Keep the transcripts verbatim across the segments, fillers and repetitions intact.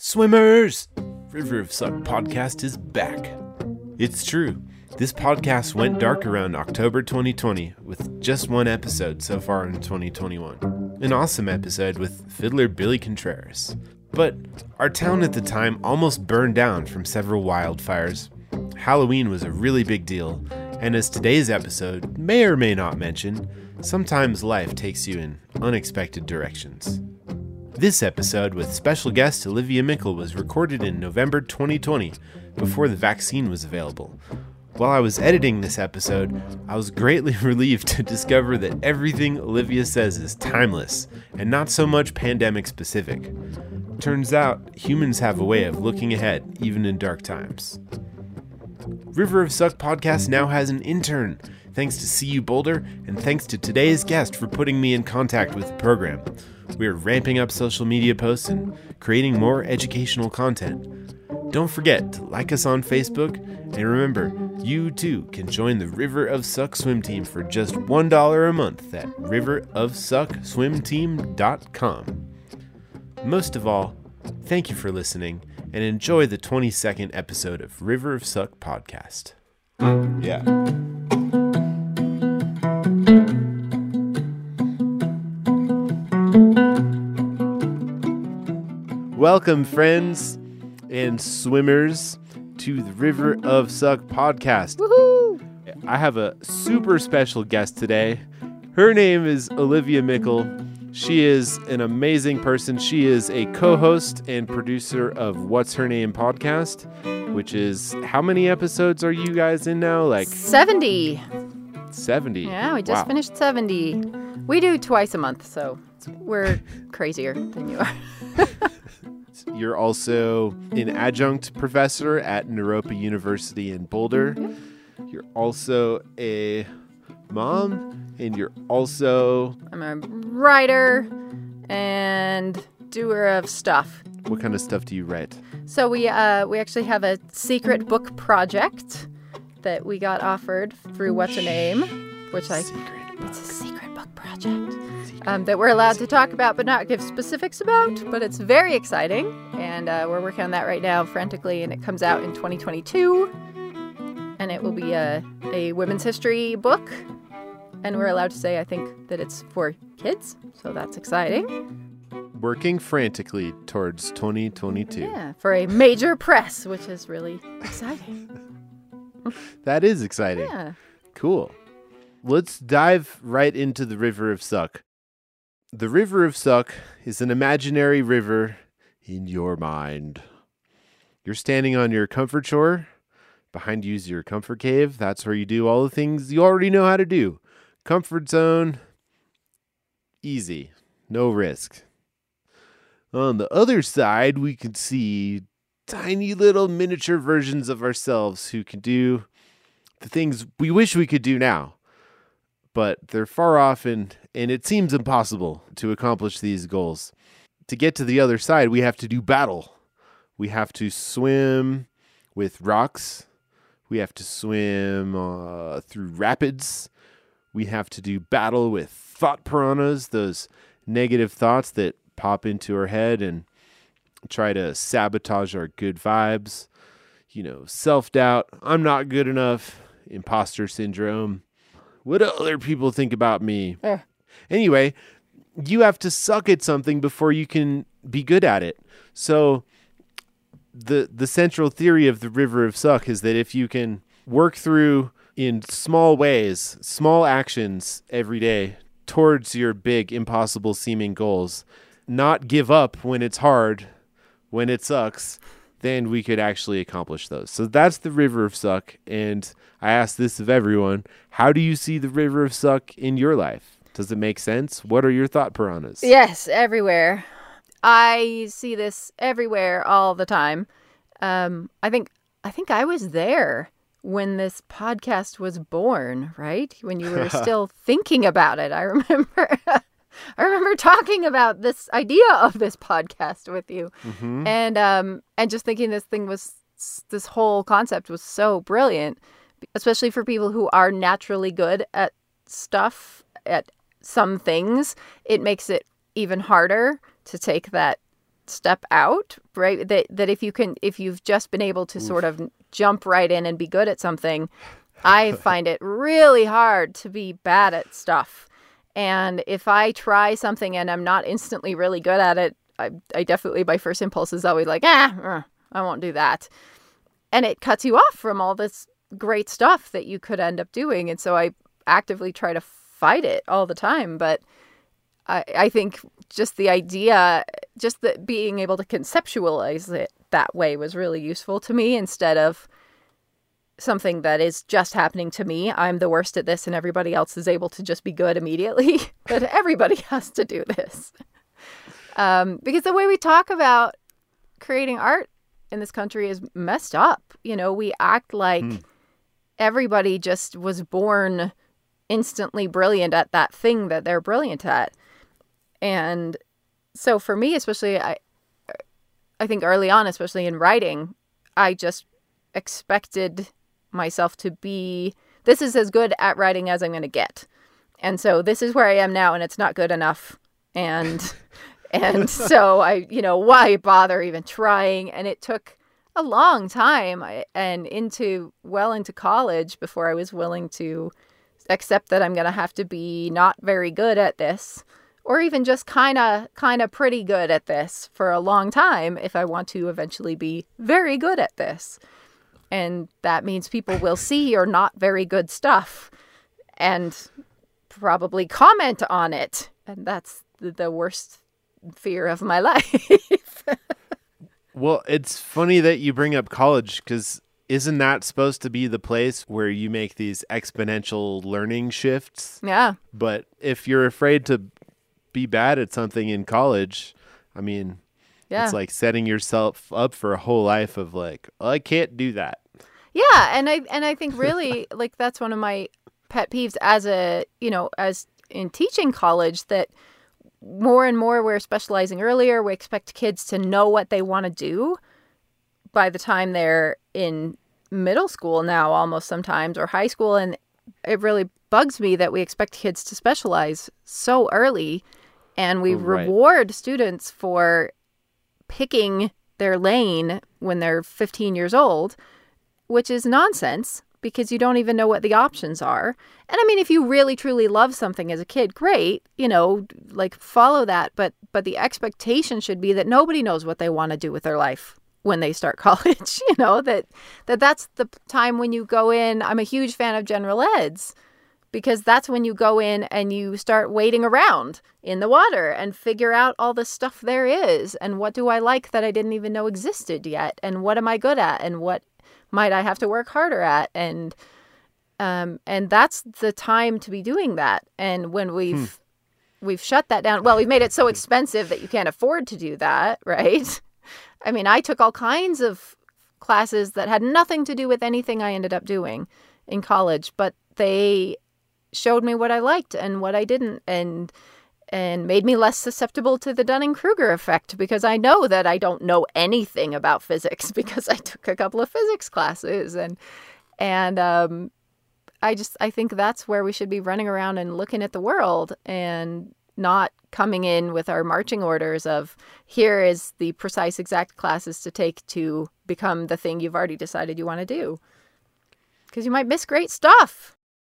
Swimmers! River of Suck podcast is back. It's true. This podcast went dark around October twenty twenty with just one episode so far in twenty twenty-one. An awesome episode with fiddler Billy Contreras. But our town at the time almost burned down from several wildfires. Halloween was a really big deal, and as today's episode may or may not mention, sometimes life takes you in unexpected directions. This episode with special guest Olivia Mickle was recorded in November twenty twenty, before the vaccine was available. While I was editing this episode, I was greatly relieved to discover that everything Olivia says is timeless, and not so much pandemic specific. Turns out, humans have a way of looking ahead, even in dark times. River of Suck podcast now has an intern, thanks to C U Boulder, and thanks to today's guest for putting me in contact with the program. We are ramping up social media posts and creating more educational content. Don't forget to like us on Facebook, and remember, you too can join the River of Suck swim team for just one dollar a month at river of suck swim team dot com. Most of all, thank you for listening, and enjoy the twenty-second episode of River of Suck podcast. Yeah. Welcome, friends and swimmers, to the River of Suck podcast. Woohoo! I have a super special guest today. Her name is Olivia Mickle. She is an amazing person. She is a co-host and producer of What's Her Name podcast, which is, how many episodes are you guys in now? Like seventy. seventy. Yeah, we just Wow. finished seventy. We do twice a month, so we're crazier than you are. You're also an adjunct professor at Naropa University in Boulder. You're also a mom, and you're also... I'm a writer and doer of stuff. What kind of stuff do you write? So we uh, we actually have a secret book project that we got offered through What's Her Name, which I... Secret It's a secret book project. Um, that we're allowed to talk about but not give specifics about, but it's very exciting, and uh, we're working on that right now frantically, and it comes out in twenty twenty-two, and it will be a, a women's history book, and we're allowed to say, I think, that it's for kids, so that's exciting. Working frantically towards twenty twenty-two. Yeah, for a major press, which is really exciting. That is exciting. Yeah. Cool. Let's dive right into the River of Suck. The River of Suck is an imaginary river in your mind. You're standing on your comfort shore. Behind you is your comfort cave. That's where you do all the things you already know how to do. Comfort zone. Easy. No risk. On the other side, we can see tiny little miniature versions of ourselves who can do the things we wish we could do now. But they're far off, and, and it seems impossible to accomplish these goals. To get to the other side, we have to do battle. We have to swim with rocks. We have to swim uh, through rapids. We have to do battle with thought piranhas, those negative thoughts that pop into our head and try to sabotage our good vibes. You know, self-doubt, I'm not good enough, imposter syndrome. What do other people think about me? Uh. Anyway, you have to suck at something before you can be good at it. So the the central theory of the River of Suck is that if you can work through in small ways, small actions every day towards your big, impossible seeming goals, not give up when it's hard, when it sucks, then we could actually accomplish those. So that's the River of Suck, and I ask this of everyone. How do you see the River of Suck in your life? Does it make sense? What are your thought piranhas? Yes, everywhere. I see this everywhere all the time. Um, I think I think I was there when this podcast was born, right? When you were still thinking about it. I remember I remember talking about this idea of this podcast with you. Mm-hmm. And um and just thinking this thing was this whole concept was so brilliant, especially for people who are naturally good at stuff, at some things. It makes it even harder to take that step out, right? That that if you can, if you've just been able to Oof. sort of jump right in and be good at something, I find it really hard to be bad at stuff. And if I try something and I'm not instantly really good at it, I, I definitely, my first impulse is always like, ah, I won't do that. And it cuts you off from all this great stuff that you could end up doing. And so I actively try to fight it all the time. But I, I think just the idea, just the being able to conceptualize it that way was really useful to me, instead of something that is just happening to me. I'm the worst at this and everybody else is able to just be good immediately. But everybody has to do this. Um, because the way we talk about creating art in this country is messed up. You know, we act like mm. everybody just was born instantly brilliant at that thing that they're brilliant at. And so for me, especially, I, I think early on, especially in writing, I just expected myself to be, this is as good at writing as I'm going to get. And so this is where I am now, and it's not good enough. And, and so I, you know, why bother even trying? And it took a long time and into, well into college before I was willing to accept that I'm going to have to be not very good at this, or even just kind of, kind of pretty good at this for a long time if I want to eventually be very good at this. And that means people will see your not very good stuff and probably comment on it. And that's the, the worst fear of my life. Well, it's funny that you bring up college, because isn't that supposed to be the place where you make these exponential learning shifts? Yeah. But if you're afraid to be bad at something in college, I mean... Yeah. It's like setting yourself up for a whole life of like, oh, I can't do that. Yeah. And I, and I think really like that's one of my pet peeves as a, you know, as in teaching college, that more and more we're specializing earlier. We expect kids to know what they want to do by the time they're in middle school now, almost sometimes, or high school. And it really bugs me that we expect kids to specialize so early, and we right. reward students for picking their lane when they're fifteen years old, which is nonsense, because you don't even know what the options are. And I mean, if you really truly love something as a kid, great, you know, like follow that. But but the expectation should be that nobody knows what they want to do with their life when they start college, you know, that, that that's the time when you go in. I'm a huge fan of general eds, because that's when you go in and you start wading around in the water and figure out all the stuff there is. And what do I like that I didn't even know existed yet? And what am I good at? And what might I have to work harder at? And um, and that's the time to be doing that. And when we've hmm. we've shut that down, well, we've made it so expensive that you can't afford to do that, right? I mean, I took all kinds of classes that had nothing to do with anything I ended up doing in college, but they showed me what I liked and what I didn't, and and made me less susceptible to the Dunning-Kruger effect, because I know that I don't know anything about physics because I took a couple of physics classes. And and um, I just, I think that's where we should be running around and looking at the world, and not coming in with our marching orders of, here is the precise exact classes to take to become the thing you've already decided you want to do. Because you might miss great stuff.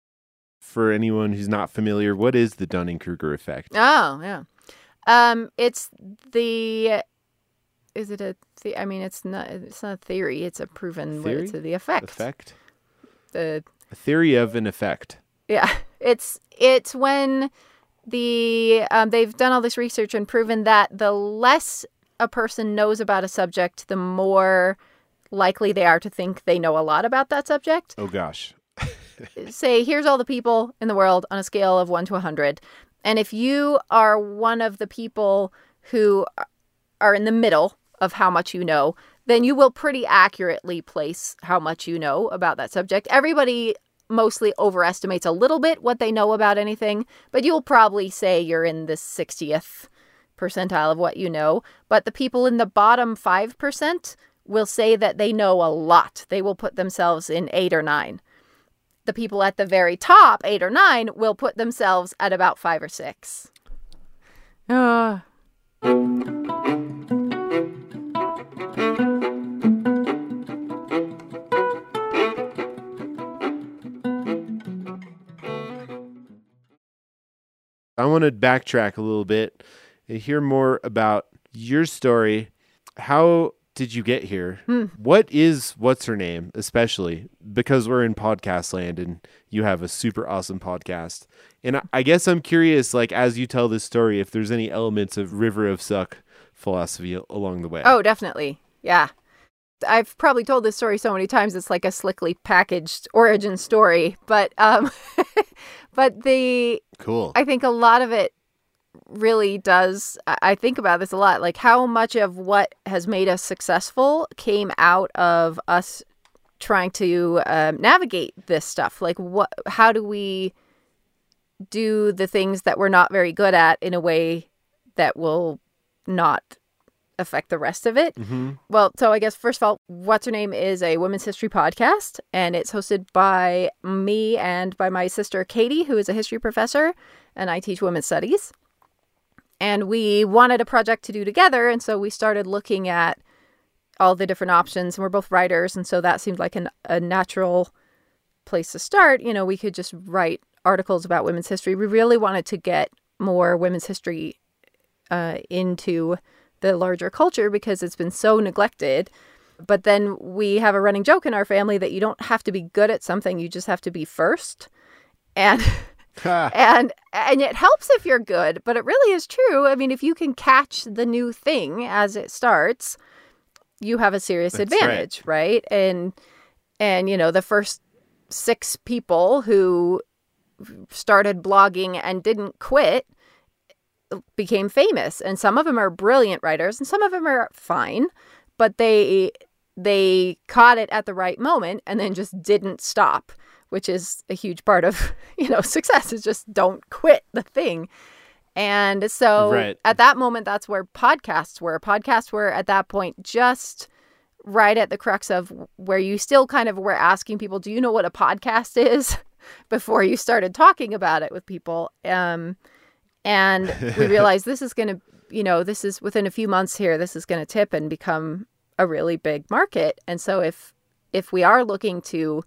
For anyone who's not familiar, what is the Dunning-Kruger effect? Oh, yeah. Um, it's the, is it a, the, I mean, it's not, it's not a theory. It's a proven, theory? It's a, the effect. Effect? The, a theory of an effect. Yeah. It's, it's when the, um, they've done all this research and proven that the less a person knows about a subject, the more likely they are to think they know a lot about that subject. Oh, gosh. Say, here's all the people in the world on a scale of one to a hundred. And if you are one of the people who are in the middle of how much you know, then you will pretty accurately place how much you know about that subject. Everybody mostly overestimates a little bit what they know about anything, but you'll probably say you're in the sixtieth percentile of what you know. But the people in the bottom five percent will say that they know a lot. They will put themselves in eight or nine. The people at the very top, eight or nine, will put themselves at about five or six. Uh. I want to backtrack a little bit and hear more about your story. How did you get here? Hmm. What is What's Her Name, especially because we're in podcast land and you have a super awesome podcast. And I, I guess I'm curious, like, as you tell this story, if there's any elements of River of Suck philosophy along the way. Oh, definitely. Yeah. I've probably told this story so many times, it's like a slickly packaged origin story. But, um, but the, cool. I think a lot of it really does, I think about this a lot, like how much of what has made us successful came out of us trying to um, navigate this stuff. Like what, how do we do the things that we're not very good at in a way that will not affect the rest of it? Mm-hmm. Well, so I guess first of all, What's Her Name is a women's history podcast, and it's hosted by me and by my sister Katie, who is a history professor, and I teach women's studies. And we wanted a project to do together, and so we started looking at all the different options, and we're both writers, and so that seemed like an, a natural place to start. You know, we could just write articles about women's history. We really wanted to get more women's history uh, into the larger culture because it's been so neglected. But then we have a running joke in our family that you don't have to be good at something, you just have to be first. And... and and it helps if you're good, but it really is true. I mean, if you can catch the new thing as it starts, you have a serious That's advantage, right. right? And and you know, the first six people who started blogging and didn't quit became famous, and some of them are brilliant writers, and some of them are fine, but they they caught it at the right moment and then just didn't stop. Which is a huge part of, you know, success is just don't quit the thing. And so right. at that moment, that's where podcasts were. Podcasts were at that point just right at the crux of where you still kind of were asking people, do you know what a podcast is? Before you started talking about it with people. Um, and we realized this is going to, you know, this is within a few months here, this is going to tip and become a really big market. And so if if we are looking to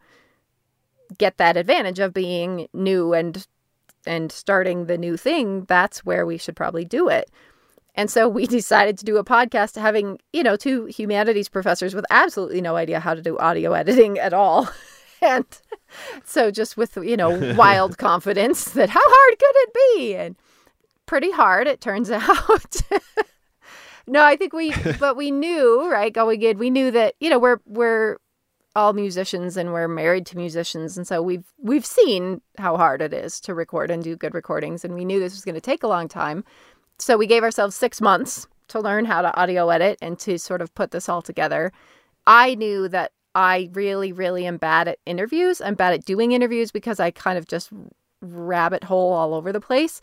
get that advantage of being new and and starting the new thing, that's where we should probably do it. And so we decided to do a podcast having, you know, two humanities professors with absolutely no idea how to do audio editing at all. And so just with, you know, wild confidence that how hard could it be? And pretty hard, it turns out. No, I think we, but we knew, right, going in, we knew that, you know, we're, we're, all musicians and we're married to musicians. And so we've, we've seen how hard it is to record and do good recordings. And we knew this was going to take a long time. So we gave ourselves six months to learn how to audio edit and to sort of put this all together. I knew that I really, really am bad at interviews. I'm bad at doing interviews because I kind of just rabbit hole all over the place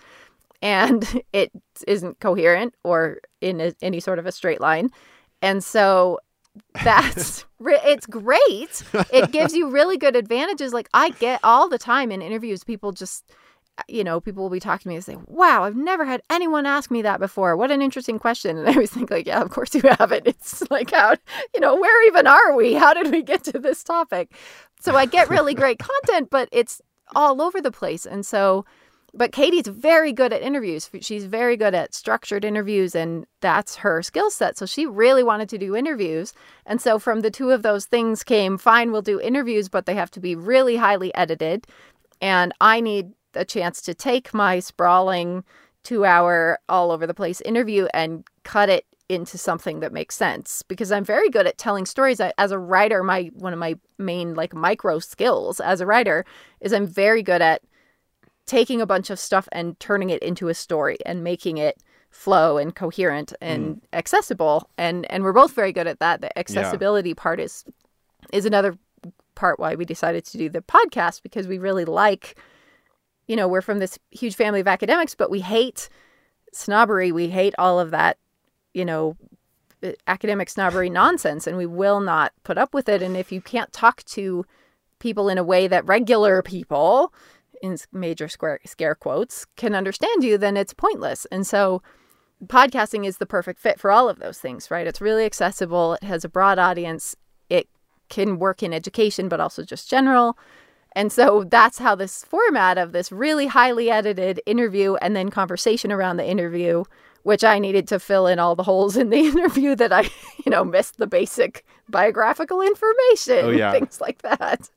and it isn't coherent or in a, any sort of a straight line. And so that's it's great. It gives you really good advantages. Like I get all the time in interviews, people just, you know, people will be talking to me and say, wow, I've never had anyone ask me that before. What an interesting question. And I always think like, yeah, of course you haven't. It's like, how, you know, where even are we? How did we get to this topic? So I get really great content, but it's all over the place. And so, but Katie's very good at interviews. She's very good at structured interviews, and that's her skill set. So she really wanted to do interviews. And so from the two of those things came, fine, we'll do interviews, but they have to be really highly edited. And I need a chance to take my sprawling two-hour all over the place interview and cut it into something that makes sense, because I'm very good at telling stories. I, as a writer, my one of my main like micro skills as a writer is I'm very good at taking a bunch of stuff and turning it into a story and making it flow and coherent and mm. accessible. And and we're both very good at that. The accessibility yeah. part is is another part why we decided to do the podcast, because we really like, you know, we're from this huge family of academics, but we hate snobbery. We hate all of that, you know, academic snobbery nonsense, and we will not put up with it. And if you can't talk to people in a way that regular people, in major square, scare quotes, can understand you, then it's pointless. And so podcasting is the perfect fit for all of those things, right? It's really accessible. It has a broad audience. It can work in education, but also just general. And so that's how this format of this really highly edited interview and then conversation around the interview, which I needed to fill in all the holes in the interview that I, you know, missed the basic biographical information, oh, yeah. things like that.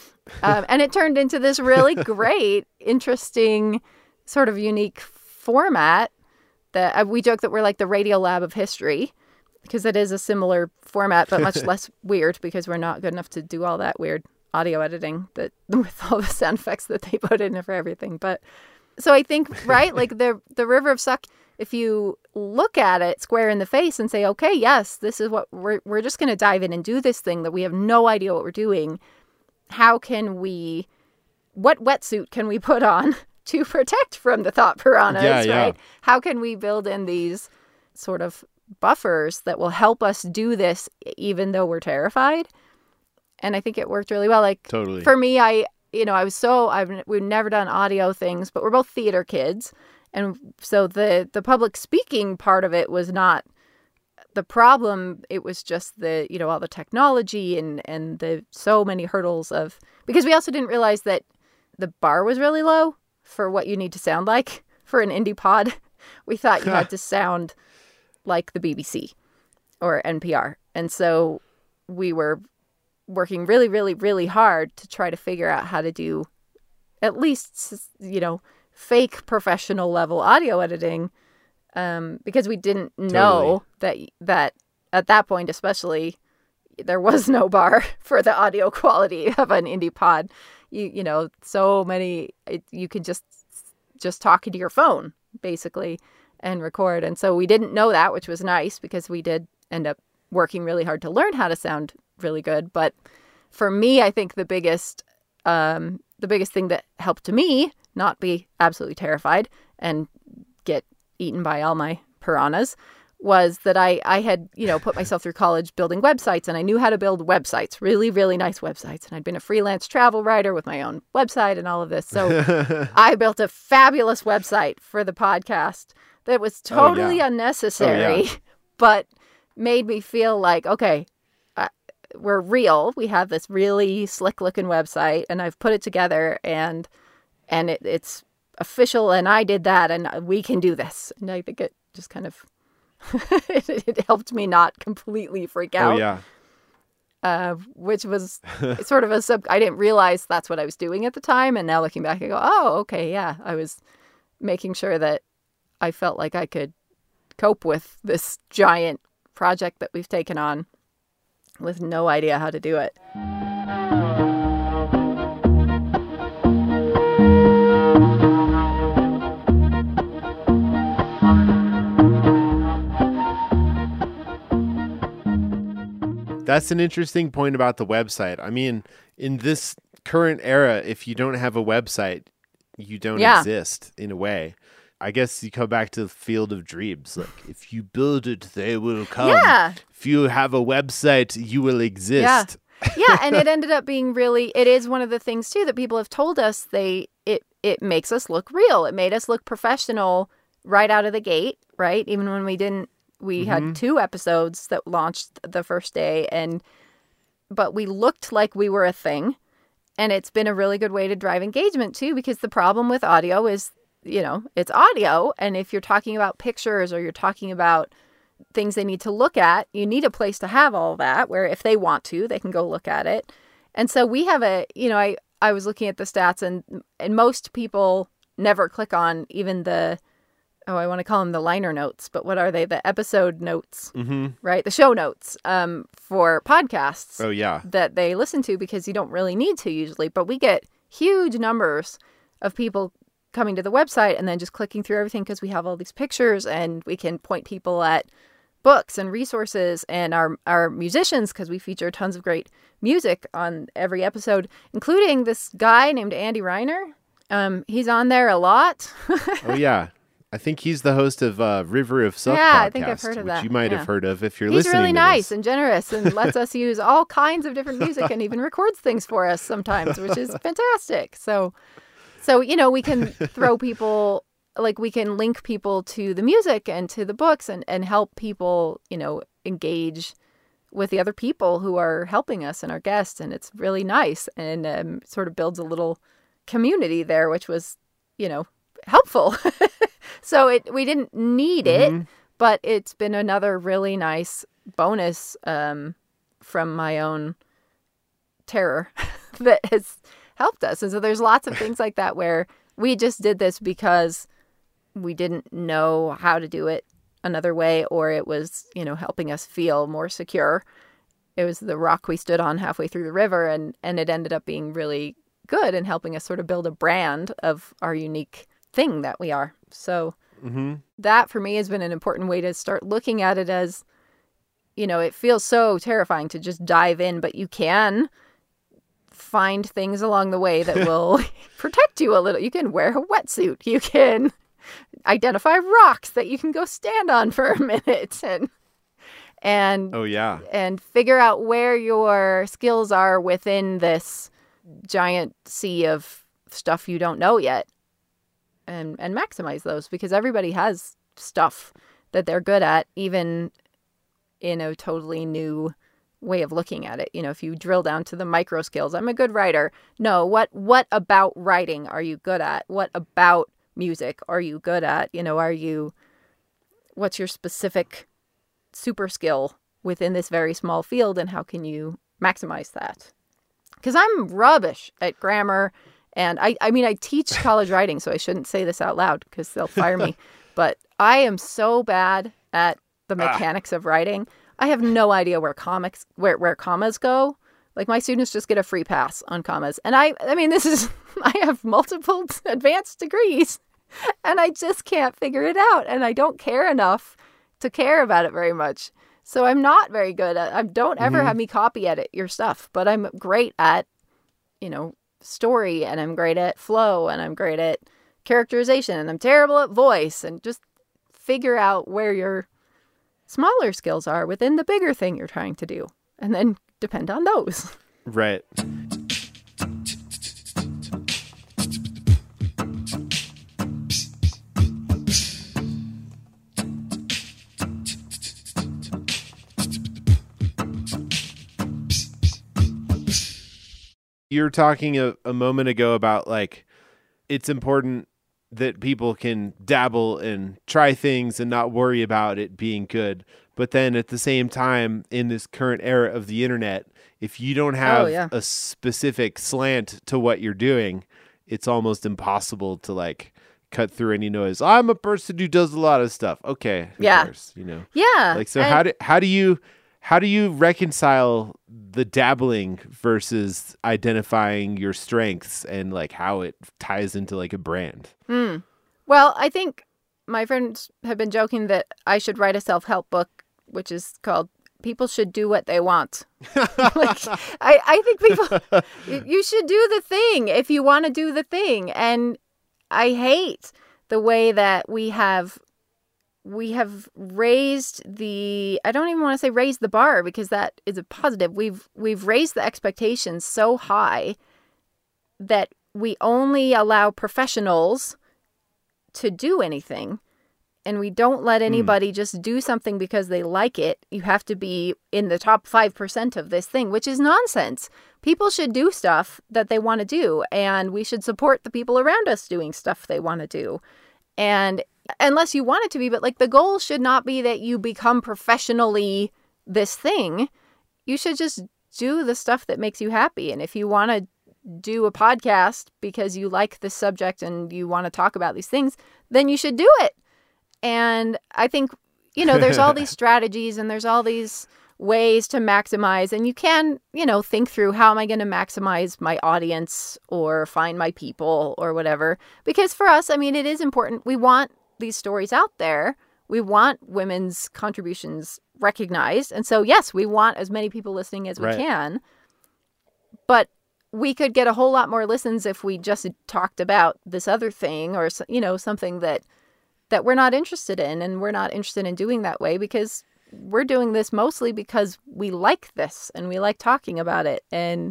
um, and it turned into this really great, interesting, sort of unique format that uh, we joke that we're like the Radio Lab of history, because it is a similar format, but much less weird, because we're not good enough to do all that weird audio editing that with all the sound effects that they put in for everything. But so I think, right, like the the River of Suck, if you look at it square in the face and say, okay, yes, this is what we're we're just going to dive in and do this thing that we have no idea what we're doing. How can we, what wetsuit can we put on to protect from the thought piranhas, yeah, yeah. right? How can we build in these sort of buffers that will help us do this even though we're terrified? And I think it worked really well. Like, totally. For me, I, you know, I was so, I've, we've never done audio things, but we're both theater kids. And so the, the public speaking part of it was not the problem. It was just the, you know, all the technology and, and the so many hurdles of, because we also didn't realize that the bar was really low for what you need to sound like for an indie pod. We thought you had to sound like the B B C or N P R. And so we were working really, really, really hard to try to figure out how to do at least, you know, fake professional level audio editing, um, because we didn't know totally. that that at that point, especially, there was no bar for the audio quality of an indie pod. You you know, so many, it, you could just just talk into your phone basically and record. And so we didn't know that, which was nice, because we did end up working really hard to learn how to sound really good. But for me, I think the biggest um, the biggest thing that helped me not be absolutely terrified and get eaten by all my piranhas was that I, I had, you know, put myself through college building websites, and I knew how to build websites, really, really nice websites. And I'd been a freelance travel writer with my own website and all of this. So I built a fabulous website for the podcast that was totally oh, yeah. unnecessary, oh, yeah. but made me feel like, okay, uh, we're real. We have this really slick looking website, and I've put it together, and and it, it's official, and I did that, and we can do this. And I think it just kind of it, it helped me not completely freak out. Oh, yeah. Uh, which was sort of a sub. I didn't realize that's what I was doing at the time, and now looking back, I go, oh, okay, yeah. I was making sure that I felt like I could cope with this giant project that we've taken on with no idea how to do it. That's an interesting point about the website. I mean, in this current era, if you don't have a website, you don't yeah. exist in a way. I guess you come back to the field of dreams. Like, if you build it, they will come. Yeah. If you have a website, you will exist. Yeah. yeah, and it ended up being really, it is one of the things, too, that people have told us. They it it makes us look real. It made us look professional right out of the gate, right? Even when we didn't, we mm-hmm. had two episodes that launched the first day, and but we looked like we were a thing. And it's been a really good way to drive engagement, too, because the problem with audio is, you know, it's audio. And if you're talking about pictures or you're talking about things they need to look at, you need a place to have all that where if they want to, they can go look at it. And so we have a, you know, I, I was looking at the stats, and, and most people never click on even the, oh, I want to call them the liner notes, but what are they? The episode notes, mm-hmm. right? The show notes um, for podcasts. Oh, yeah. That they listen to, because you don't really need to usually, but we get huge numbers of people coming to the website and then just clicking through everything because we have all these pictures, and we can point people at books and resources, and our, our musicians, because we feature tons of great music on every episode, including this guy named Andy Reiner. Um, he's on there a lot. Oh, yeah. I think he's the host of uh, River of Suck yeah, podcast, I think I've heard of which that. you might yeah. have heard of if you're he's listening really to nice this. and generous and lets us use all kinds of different music and even records things for us sometimes, which is fantastic. So, so you know, we can throw people, like we can link people to the music and to the books, and, and help people, you know, engage with the other people who are helping us and our guests, and it's really nice, and um, sort of builds a little community there, which was, you know, helpful. So it we didn't need mm-hmm. it, but it's been another really nice bonus um, from my own terror that has helped us. And so there's lots of things like that where we just did this because we didn't know how to do it another way, or it was, you know, helping us feel more secure. It was the rock we stood on halfway through the river, and, and it ended up being really good and helping us sort of build a brand of our unique thing that we are. So mm-hmm. that for me has been an important way to start looking at it as, you know, it feels so terrifying to just dive in, but you can find things along the way that will protect you a little. You can wear a wetsuit. You can identify rocks that you can go stand on for a minute and and oh yeah and figure out where your skills are within this giant sea of stuff you don't know yet, and and maximize those, because everybody has stuff that they're good at, even in a totally new way of looking at it. You know, if you drill down to the micro skills, I'm a good writer. No, what what about writing are you good at? What about music are you good at? You know, are you, what's your specific super skill within this very small field, and how can you maximize that? Because I'm rubbish at grammar, and I, I mean, I teach college writing, so I shouldn't say this out loud because they'll fire me, but I am so bad at the mechanics ah. of writing. I have no idea where comics, where, where commas go. Like, my students just get a free pass on commas. And I, I mean, this is, I have multiple advanced degrees, and I just can't figure it out. And I don't care enough to care about it very much. So I'm not very good at, I don't ever mm-hmm. have me copy edit your stuff, but I'm great at, you know, story, and I'm great at flow, and I'm great at characterization, and I'm terrible at voice, and just figure out where your smaller skills are within the bigger thing you're trying to do, and then depend on those. Right. You were talking a, a moment ago about, like, it's important that people can dabble and try things and not worry about it being good. But then at the same time, in this current era of the internet, if you don't have oh, yeah. a specific slant to what you're doing, it's almost impossible to, like, cut through any noise. I'm a person who does a lot of stuff. Okay. Who yeah. cares, you know? Yeah. Like, so and- how do, how do you, how do you reconcile the dabbling versus identifying your strengths and, like, how it ties into, like, a brand? Mm. Well, I think my friends have been joking that I should write a self-help book, which is called People Should Do What They Want. Like, I, I think people, you should do the thing if you want to do the thing. And I hate the way that we have we have raised the, I don't even want to say raise the bar, because that is a positive. We've we've raised the expectations so high that we only allow professionals to do anything, and we don't let anybody mm. just do something because they like it. You have to be in the top five percent of this thing, which is nonsense. People should do stuff that they want to do, and we should support the people around us doing stuff they want to do. And unless you want it to be, but, like, the goal should not be that you become professionally this thing. You should just do the stuff that makes you happy. And if you want to do a podcast because you like this subject and you want to talk about these things, then you should do it. And I think, you know, there's all these strategies and there's all these ways to maximize, and you can, you know, think through, how am I going to maximize my audience or find my people or whatever? Because for us, I mean, it is important. We want these stories out there. We want women's contributions recognized. And so, yes, we want as many people listening as we right. can. But we could get a whole lot more listens if we just talked about this other thing, or, you know, something that that we're not interested in, and we're not interested in doing that way, because we're doing this mostly because we like this and we like talking about it, and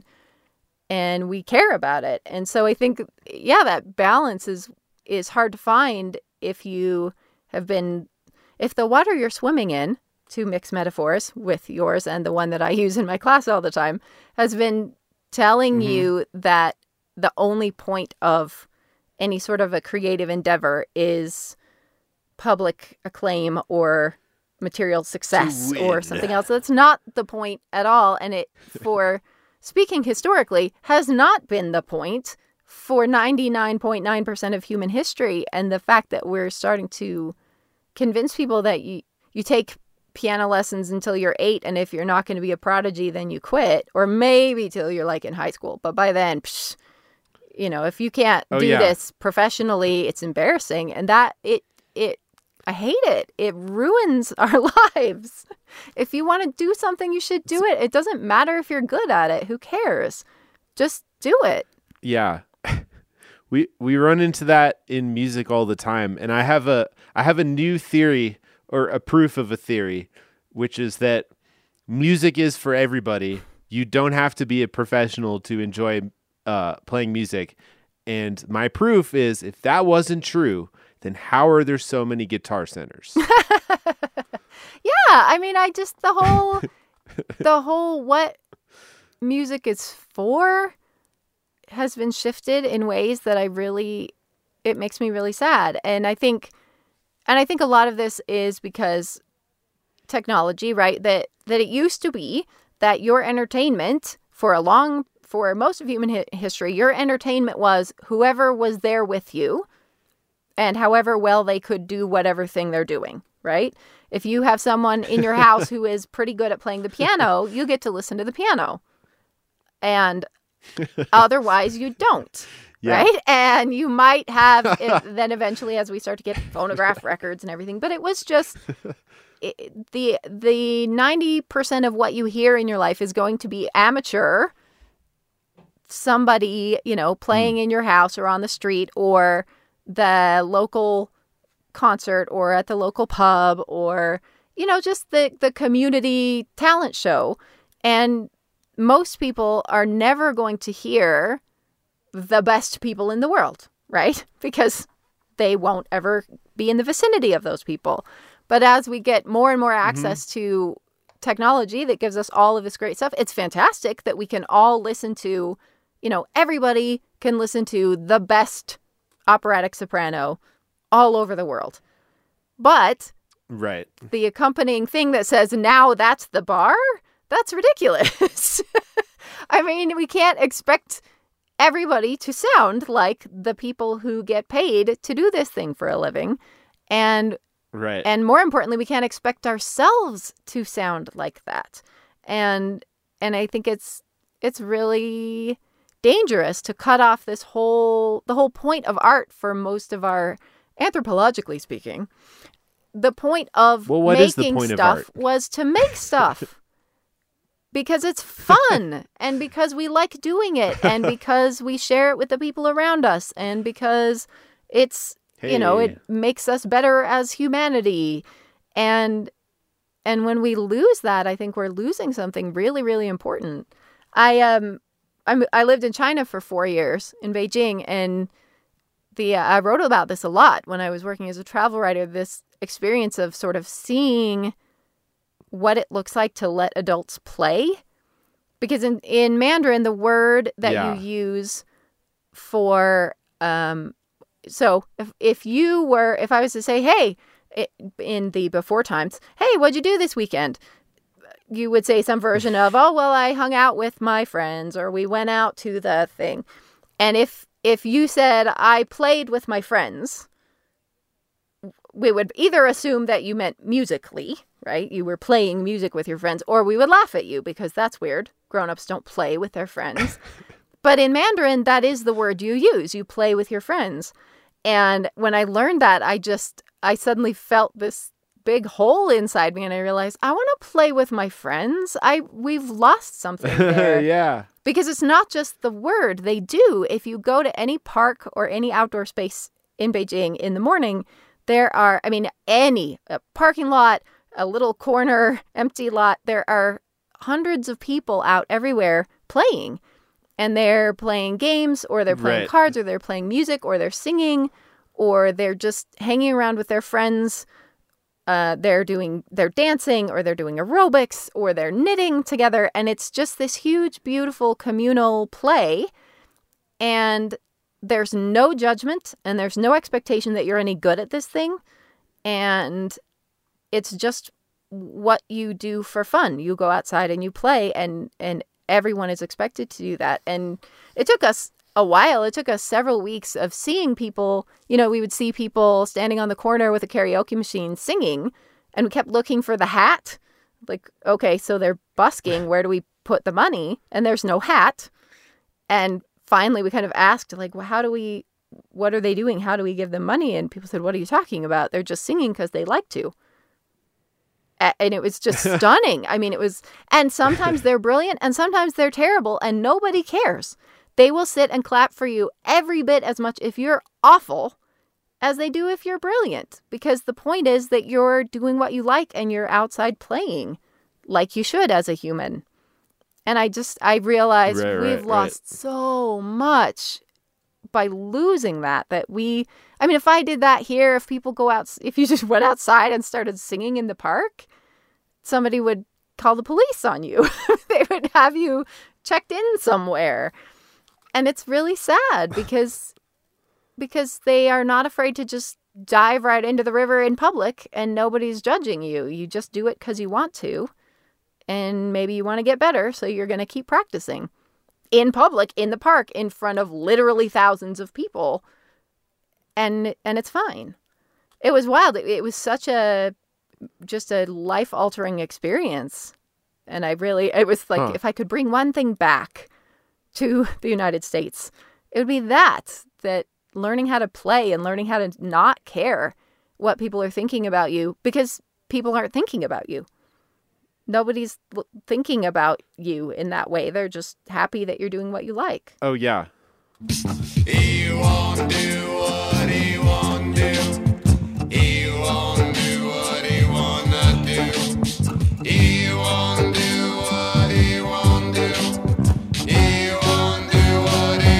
and we care about it. And so I think, yeah, that balance is is hard to find if you have been, if the water you're swimming in to mix metaphors with yours and the one that I use in my class all the time, has been telling mm-hmm. you that the only point of any sort of a creative endeavor is public acclaim or material success or something else. That's not the point at all. And it, for speaking historically, has not been the point for ninety-nine point nine percent of human history. And the fact that we're starting to convince people that you, you take piano lessons until you're eight, and if you're not going to be a prodigy, then you quit, or maybe till you're like in high school. But by then, psh, you know, if you can't oh, do yeah. this professionally, it's embarrassing. And that, it, it, I hate it. It ruins our lives. If you want to do something, you should do it. It doesn't matter if you're good at it. Who cares? Just do it. Yeah. We we run into that in music all the time. And I have a I have a new theory, or a proof of a theory, which is that music is for everybody. You don't have to be a professional to enjoy uh, playing music. And my proof is, if that wasn't true, then how are there so many guitar centers? Yeah, I mean, I just, the whole, the whole what music is for has been shifted in ways that I really, it makes me really sad. And I think, and I think a lot of this is because technology, right? That, that it used to be that your entertainment for a long, for most of human hi- history, your entertainment was whoever was there with you and however well they could do whatever thing they're doing, right? If you have someone in your house who is pretty good at playing the piano, you get to listen to the piano. And otherwise you don't, yeah. right? And you might have it, then eventually as we start to get phonograph records and everything, but it was just it, the the ninety percent of what you hear in your life is going to be amateur, somebody, you know, playing mm. in your house or on the street or the local concert or at the local pub or, you know, just the, the community talent show. And most people are never going to hear the best people in the world, right? Because they won't ever be in the vicinity of those people. But as we get more and more access mm-hmm. to technology that gives us all of this great stuff, it's fantastic that we can all listen to, you know, everybody can listen to the best operatic soprano all over the world. But right. the accompanying thing that says, now that's the bar, that's ridiculous. I mean, we can't expect everybody to sound like the people who get paid to do this thing for a living. And right. and more importantly, we can't expect ourselves to sound like that. And and I think it's it's really dangerous to cut off this whole the whole point of art for most of our, anthropologically speaking. The point of well, what making is the point stuff of art? was to make stuff. Because it's fun and because we like doing it and because we share it with the people around us and because it's, hey. you know, it makes us better as humanity. And and when we lose that, I think we're losing something really, really important. I um I I lived in China for four years in Beijing, and the uh, I wrote about this a lot when I was working as a travel writer, this experience of sort of seeing what it looks like to let adults play. Because in, in Mandarin, the word that yeah. you use for, um, so if, if you were, if I was to say, hey, it, in the before times, hey, what'd you do this weekend? You would say some version of, oh, well, I hung out with my friends, or we went out to the thing. And if, if you said, I played with my friends, we would either assume that you meant musically, right? You were playing music with your friends, or we would laugh at you because that's weird. Grown-ups don't play with their friends. But in Mandarin, that is the word you use. You play with your friends. And when I learned that, I just, I suddenly felt this big hole inside me, and I realized I want to play with my friends. I, we've lost something there. Yeah. Because it's not just the word. They do. If you go to any park or any outdoor space in Beijing in the morning, there are, I mean, any a parking lot, a little corner, empty lot, there are hundreds of people out everywhere playing. And they're playing games, or they're playing right. cards, or they're playing music, or they're singing, or they're just hanging around with their friends uh, they're doing, they're dancing, or they're doing aerobics, or they're knitting together. And it's just this huge, beautiful communal play. And there's no judgment, and there's no expectation that you're any good at this thing. And it's just what you do for fun. You go outside and you play, and, and everyone is expected to do that. And it took us a while. It took us several weeks of seeing people. You know, we would see people standing on the corner with a karaoke machine singing, and we kept looking for the hat. Like, okay, so they're busking. Where do we put the money? And there's no hat. And finally, we kind of asked, like, well, how do we, what are they doing? How do we give them money? And people said, what are you talking about? They're just singing because they like to. And it was just stunning. I mean, it was, and sometimes they're brilliant and sometimes they're terrible, and nobody cares. They will sit and clap for you every bit as much if you're awful as they do if you're brilliant. Because the point is that you're doing what you like and you're outside playing like you should as a human. And I just, I realized right, we've right, lost right. so much by losing that, that we, I mean, if I did that here, if people go out, if you just went outside and started singing in the park, somebody would call the police on you. They would have you checked in somewhere. And it's really sad because, because they are not afraid to just dive right into the river in public and nobody's judging you. You just do it because you want to. And maybe you want to get better, so you're going to keep practicing. In public, in the park, in front of literally thousands of people. And and it's fine. It was wild. It, it was such a, just a life-altering experience. And I really, it was like, Huh. if I could bring one thing back to the United States, it would be that, that learning how to play and learning how to not care what people are thinking about you, because people aren't thinking about you. Nobody's l- thinking about you in that way. They're just happy that you're doing what you like. Oh, yeah. He won't do what he won't do. He won't do what he wanna do. He won't do what he won't do. He won't do what he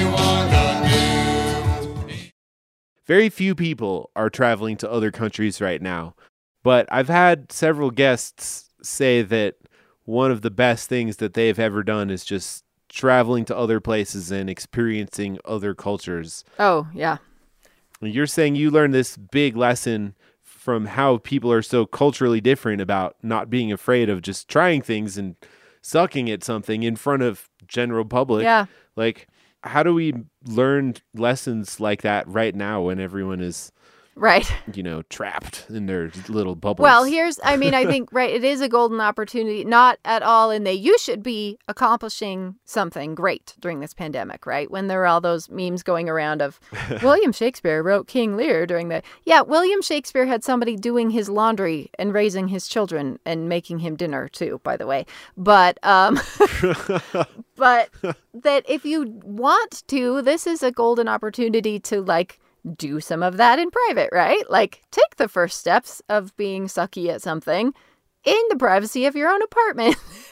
wanna do. Very few people are traveling to other countries right now, but I've had several guests say that one of the best things that they've ever done is just traveling to other places and experiencing other cultures. Oh, yeah. You're saying you learned this big lesson from how people are so culturally different about not being afraid of just trying things and sucking at something in front of general public. Yeah. Like, how do we learn lessons like that right now when everyone is, Right. you know, trapped in their little bubbles? Well, here's, I mean, I think, right, it is a golden opportunity, not at all in that you should be accomplishing something great during this pandemic, right? When there were all those memes going around of William Shakespeare wrote King Lear during the, yeah, William Shakespeare had somebody doing his laundry and raising his children and making him dinner too, by the way. But, um, but that if you want to, this is a golden opportunity to, like, do some of that in private, right? Like, take the first steps of being sucky at something in the privacy of your own apartment.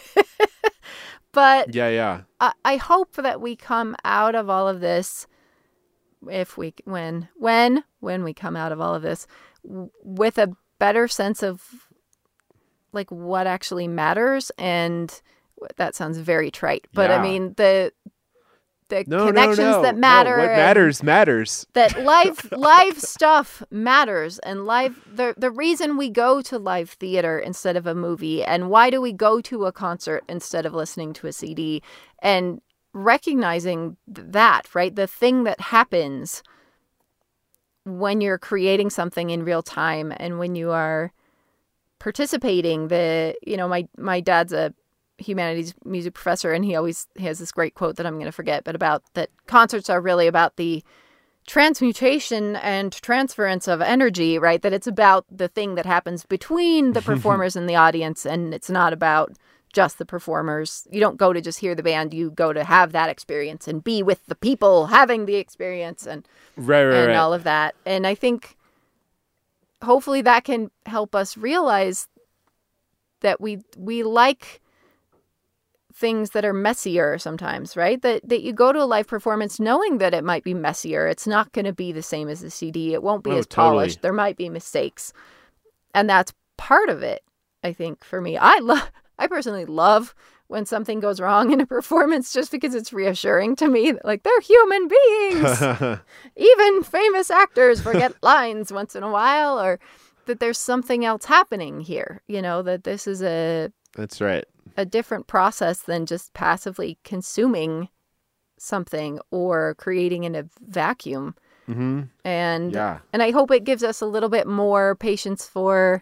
But yeah, yeah. I, I hope that we come out of all of this, if we, when, when, when we come out of all of this, w- with a better sense of, like, what actually matters. And that sounds very trite, but Yeah. I mean, the, the No, connections no, no. that No, matter. what and- matters matters. that live live stuff matters, and live the the reason we go to live theater instead of a movie, and why do we go to a concert instead of listening to a C D, and recognizing that, right, the thing that happens when you're creating something in real time and when you are participating. The you know my my dad's a humanities music professor, and he always he has this great quote that I'm going to forget, but about that concerts are really about the transmutation and transference of energy, right? That it's about the thing that happens between the performers and the audience, and it's not about just the performers. You don't go to just hear the band, you go to have that experience and be with the people having the experience, and Right, right, and right. all of that. And I think hopefully that can help us realize that we we like things that are messier sometimes, right? That that you go to a live performance knowing that it might be messier. It's not going to be the same as the C D. It won't be Oh, as totally. polished. There might be mistakes. And that's part of it, I think, for me. I love, I personally love when something goes wrong in a performance just because it's reassuring to me that, like, they're human beings. Even famous actors forget lines once in a while, or that there's something else happening here, you know, that this is a That's right. a different process than just passively consuming something or creating in a vacuum. Mm-hmm. And Yeah. and I hope it gives us a little bit more patience for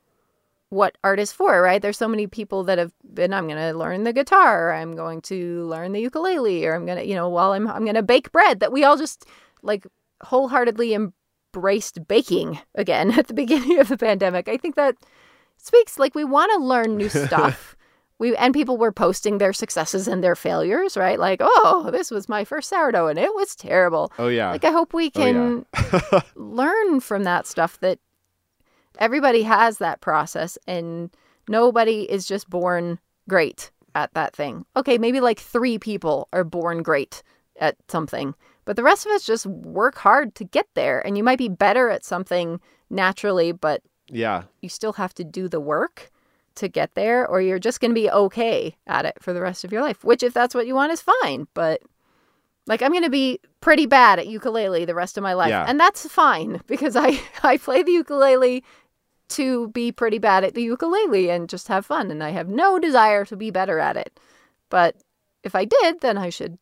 what art is for, right? There's so many people that have been, I'm going to learn the guitar, or I'm going to learn the ukulele, or I'm going to, you know, while I'm, I'm going to bake bread, that we all just like wholeheartedly embraced baking again at the beginning of the pandemic. I think that speaks like we want to learn new stuff. We, and people were posting their successes and their failures, right? Like, oh, this was my first sourdough and it was terrible. Oh, yeah. Like, I hope we can Oh, yeah. learn from that stuff, that everybody has that process and nobody is just born great at that thing. Okay, maybe like three people are born great at something, but the rest of us just work hard to get there. And you might be better at something naturally, but Yeah. you still have to do the work to get there, or you're just going to be okay at it for the rest of your life, which if that's what you want is fine. But like, I'm going to be pretty bad at ukulele the rest of my life. Yeah. And that's fine because I, I play the ukulele to be pretty bad at the ukulele and just have fun. And I have no desire to be better at it. But if I did, then I should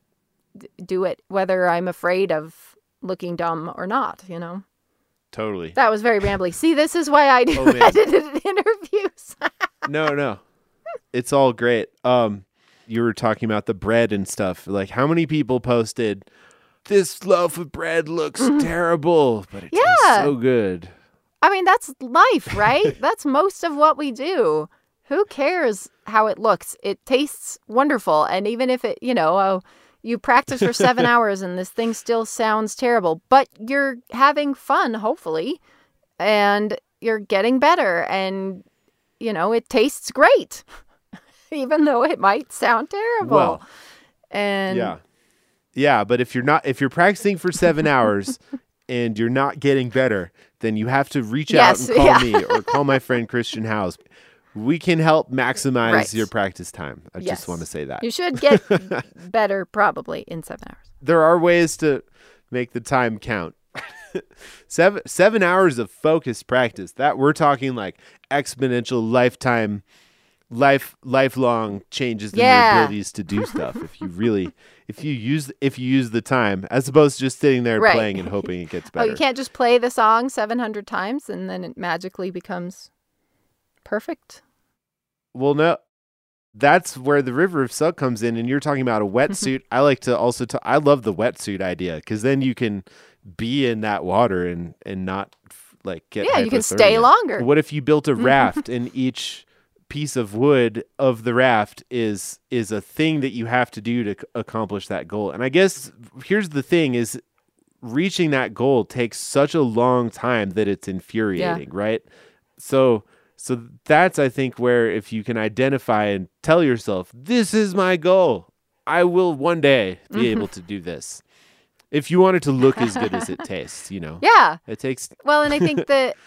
d- do it, whether I'm afraid of looking dumb or not, you know? Totally. That was very rambly. See, this is why I do Oh, man. edited interviews. No, no. It's all great. Um, you were talking about the bread and stuff. Like, how many people posted, this loaf of bread looks terrible, but it tastes Yeah. so good. I mean, that's life, right? That's most of what we do. Who cares how it looks? It tastes wonderful. And even if it, you know, oh, you practice for seven hours and this thing still sounds terrible, but you're having fun, hopefully, and you're getting better. And, you know, it tastes great, even though it might sound terrible. Well, and Yeah. Yeah, but if you're not if you're practicing for seven hours and you're not getting better, then you have to reach Yes, out and call yeah. me or call my friend Christian Howes. We can help maximize Right. your practice time. I Yes. just want to say that. you should get better probably in seven hours. There are ways to make the time count. seven seven hours of focused practice. That we're talking like exponential lifetime life lifelong changes in Yeah. your abilities to do stuff if you really if you use if you use the time as opposed to just sitting there Right. playing and hoping it gets Oh, better. you can't just play the song seven hundred times and then it magically becomes perfect. Well, no. That's where the River of Silk comes in, and you're talking about a wetsuit. I like to also ta- I love the wetsuit idea because then you can be in that water and and not f- like get Yeah, you can stay hypothermia. longer. What if you built a raft and each piece of wood of the raft is is a thing that you have to do to c- accomplish that goal? And I guess here's the thing: is reaching that goal takes such a long time that it's infuriating, right? So. So that's, I think, where if you can identify and tell yourself, this is my goal, I will one day be able to do this. If you want it to look as good as it tastes, you know, Yeah. it takes Well, and I think that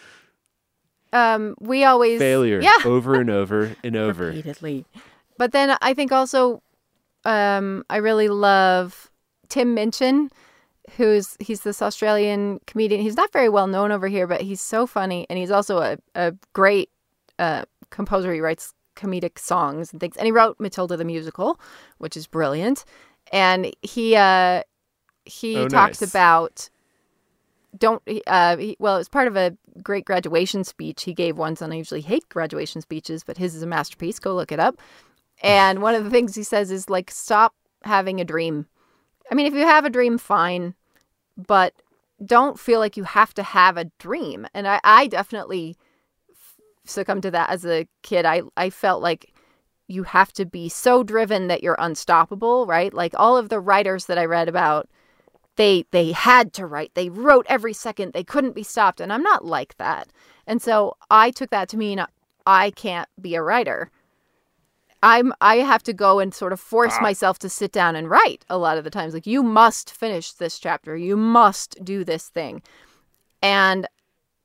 um, we always failure Yeah. over and over and over. repeatedly. But then I think also um, I really love Tim Minchin, who's he's this Australian comedian. He's not very well known over here, but he's so funny, and he's also a, a great uh, composer. He writes comedic songs and things, and he wrote Matilda the musical, which is brilliant. And he uh, he Oh, talks nice. about don't uh he, well, it was part of a great graduation speech he gave once, and I usually hate graduation speeches, but his is a masterpiece. Go look it up. And one of the things he says is like, stop having a dream. I mean, if you have a dream, fine, but don't feel like you have to have a dream. And I, I definitely succumbed to that as a kid. I, I felt like you have to be so driven that you're unstoppable, right? Like all of the writers that I read about, they they had to write. They wrote every second. They couldn't be stopped. And I'm not like that. And so I took that to mean I can't be a writer. I'm I have to go and sort of force Ah. myself to sit down and write a lot of the times. Like, you must finish this chapter. You must do this thing. And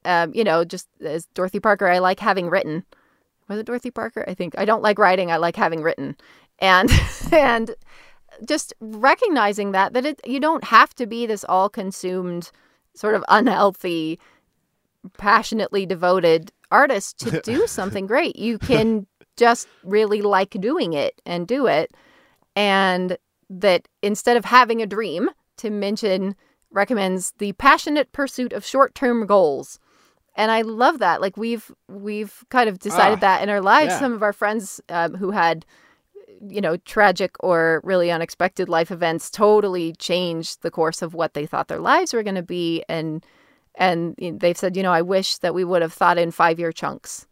um, you know, just as Dorothy Parker, I like having written. Was it Dorothy Parker? I think I don't like writing. I like having written. And and just recognizing that, that it, you don't have to be this all-consumed, sort of unhealthy, passionately devoted artist to do something great. You can just really like doing it and do it. And that instead of having a dream, Tim Minchin recommends the passionate pursuit of short-term goals. And I love that. Like we've we've kind of decided Ah, that in our lives. yeah. Some of our friends um, who had, you know, tragic or really unexpected life events totally changed the course of what they thought their lives were going to be. And and they've said, you know, I wish that we would have thought in five-year chunks.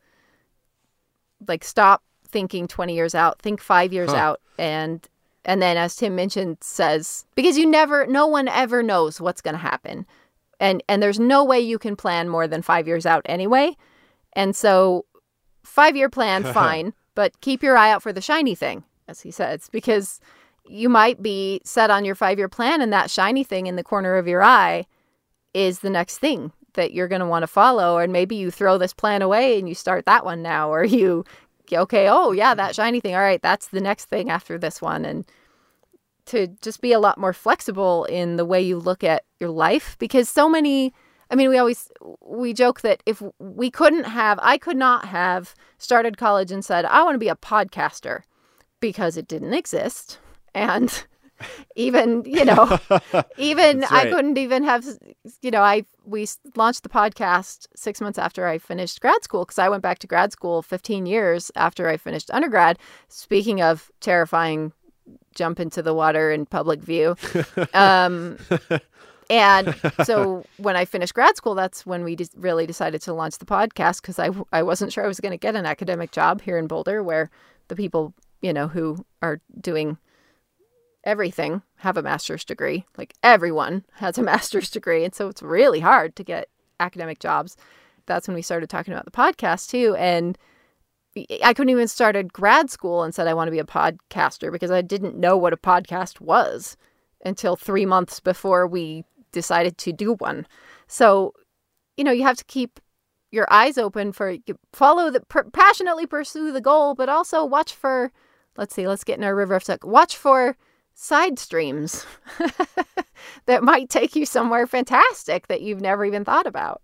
Like stop thinking twenty years out, think five years Huh. out. And and then as Tim Minchin says, because you never, no one ever knows what's going to happen. And and there's no way you can plan more than five years out anyway. And so five-year plan, fine, but keep your eye out for the shiny thing, as he says, because you might be set on your five-year plan and that shiny thing in the corner of your eye is the next thing that you're going to want to follow. Or maybe you throw this plan away and you start that one now, or you, okay, oh yeah, that shiny thing. All right, that's the next thing after this one. And to just be a lot more flexible in the way you look at your life, because so many, I mean, we always, we joke that if we couldn't have, I could not have started college and said, I want to be a podcaster, because it didn't exist. And even, you know, even That's I right. couldn't even have, you know, I, we launched the podcast six months after I finished grad school, because I went back to grad school fifteen years after I finished undergrad. Speaking of terrifying jump into the water in public view. Um, and so when I finished grad school, that's when we de- really decided to launch the podcast, because I, I wasn't sure I was going to get an academic job here in Boulder, where the people, you know, who are doing everything have a master's degree. Like everyone has a master's degree. And so it's really hard to get academic jobs. That's when we started talking about the podcast too. And I couldn't even started grad school and said I want to be a podcaster, because I didn't know what a podcast was until three months before we decided to do one. So, you know, you have to keep your eyes open for, follow the, per, passionately pursue the goal, but also watch for, let's see, let's get in our river of suck. Watch for side streams that might take you somewhere fantastic that you've never even thought about.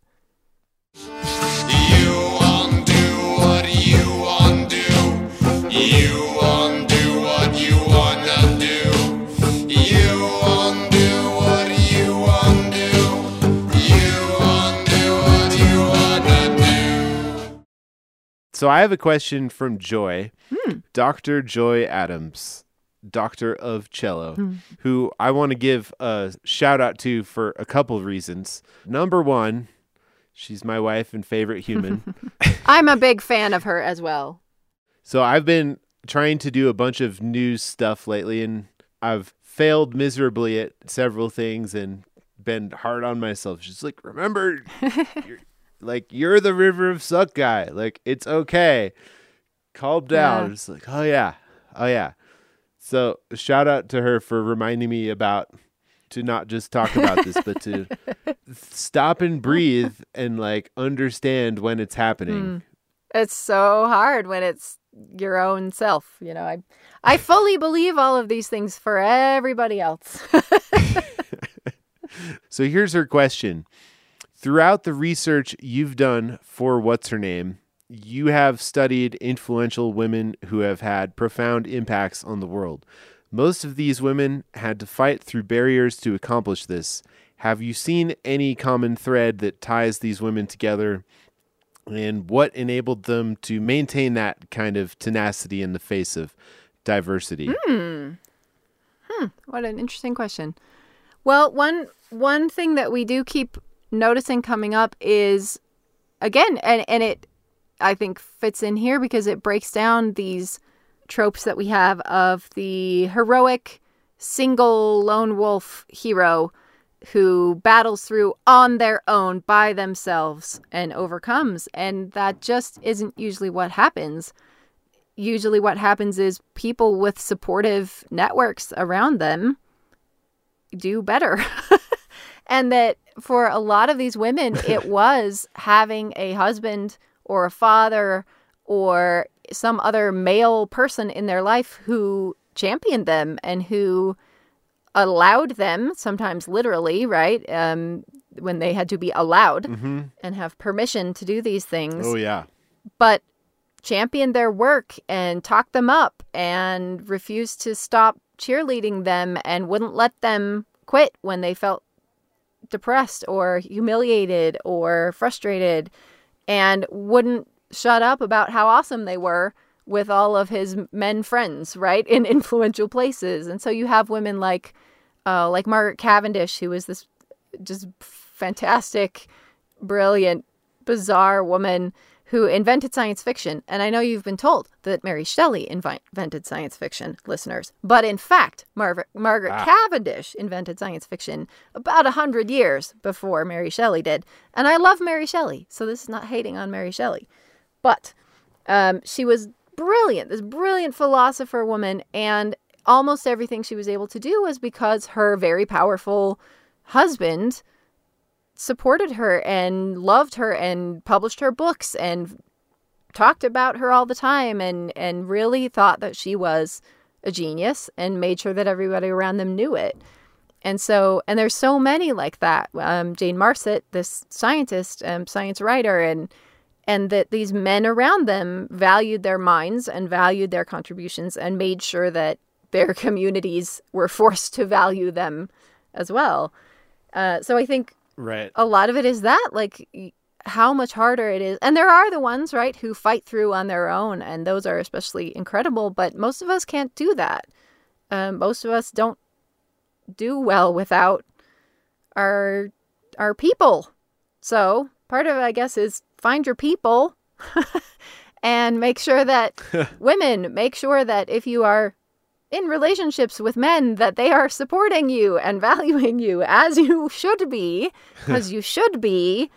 You want do what you want do. You want do what you wanna do. You want do what you want do. You want do what you wanna do. So I have a question from Joy, Doctor Joy Adams, Doctor of Cello, who I want to give a shout out to for a couple of reasons. Number one, she's my wife and favorite human. I'm a big fan of her as well. So I've been trying to do a bunch of news stuff lately, and I've failed miserably at several things and been hard on myself. She's like, remember, you're, like, you're the River of Suck guy. Like, it's okay. Calm down. Yeah. It's like, oh yeah, oh yeah. So shout out to her for reminding me about to not just talk about this, but to stop and breathe and like understand when it's happening. It's so hard when it's your own self. You know, I, I fully believe all of these things for everybody else. So here's her question. Throughout the research you've done for What's Her Name, you have studied influential women who have had profound impacts on the world. Most of these women had to fight through barriers to accomplish this. Have you seen any common thread that ties these women together, and what enabled them to maintain that kind of tenacity in the face of diversity? Hmm. Hmm. What an interesting question. Well, one one thing that we do keep noticing coming up is, again, and, and it, I think, fits in here because it breaks down these tropes that we have of the heroic single lone wolf hero who battles through on their own by themselves and overcomes. And that just isn't usually what happens. Usually what happens is people with supportive networks around them do better. And that for a lot of these women, it was having a husband or a father or some other male person in their life who championed them and who allowed them, sometimes literally, right, um, when they had to be allowed Mm-hmm. and have permission to do these things, Oh, yeah. but championed their work and talked them up and refused to stop cheerleading them and wouldn't let them quit when they felt depressed or humiliated or frustrated, and wouldn't shut up about how awesome they were with all of his men friends, right, in influential places. And so you have women like uh, like Margaret Cavendish, who was this just fantastic, brilliant, bizarre woman who invented science fiction. And I know you've been told that Mary Shelley invi- invented science fiction, listeners. But in fact, Mar- Margaret Ah. Cavendish invented science fiction about a hundred years before Mary Shelley did. And I love Mary Shelley, so this is not hating on Mary Shelley. But um, she was brilliant, this brilliant philosopher woman, and almost everything she was able to do was because her very powerful husband supported her and loved her and published her books and talked about her all the time and, and really thought that she was a genius and made sure that everybody around them knew it. And so, and there's so many like that. Um, Jane Marcet, this scientist, um, science writer, and and that these men around them valued their minds and valued their contributions and made sure that their communities were forced to value them as well. Uh, so I think Right. a lot of it is that, like, y- how much harder it is. And there are the ones, right, who fight through on their own, and those are especially incredible, but most of us can't do that. Um, most of us don't do well without our our people. So part of it, I guess, is find your people and make sure that women, make sure that if you are in relationships with men, that they are supporting you and valuing you as you should be, as you should be,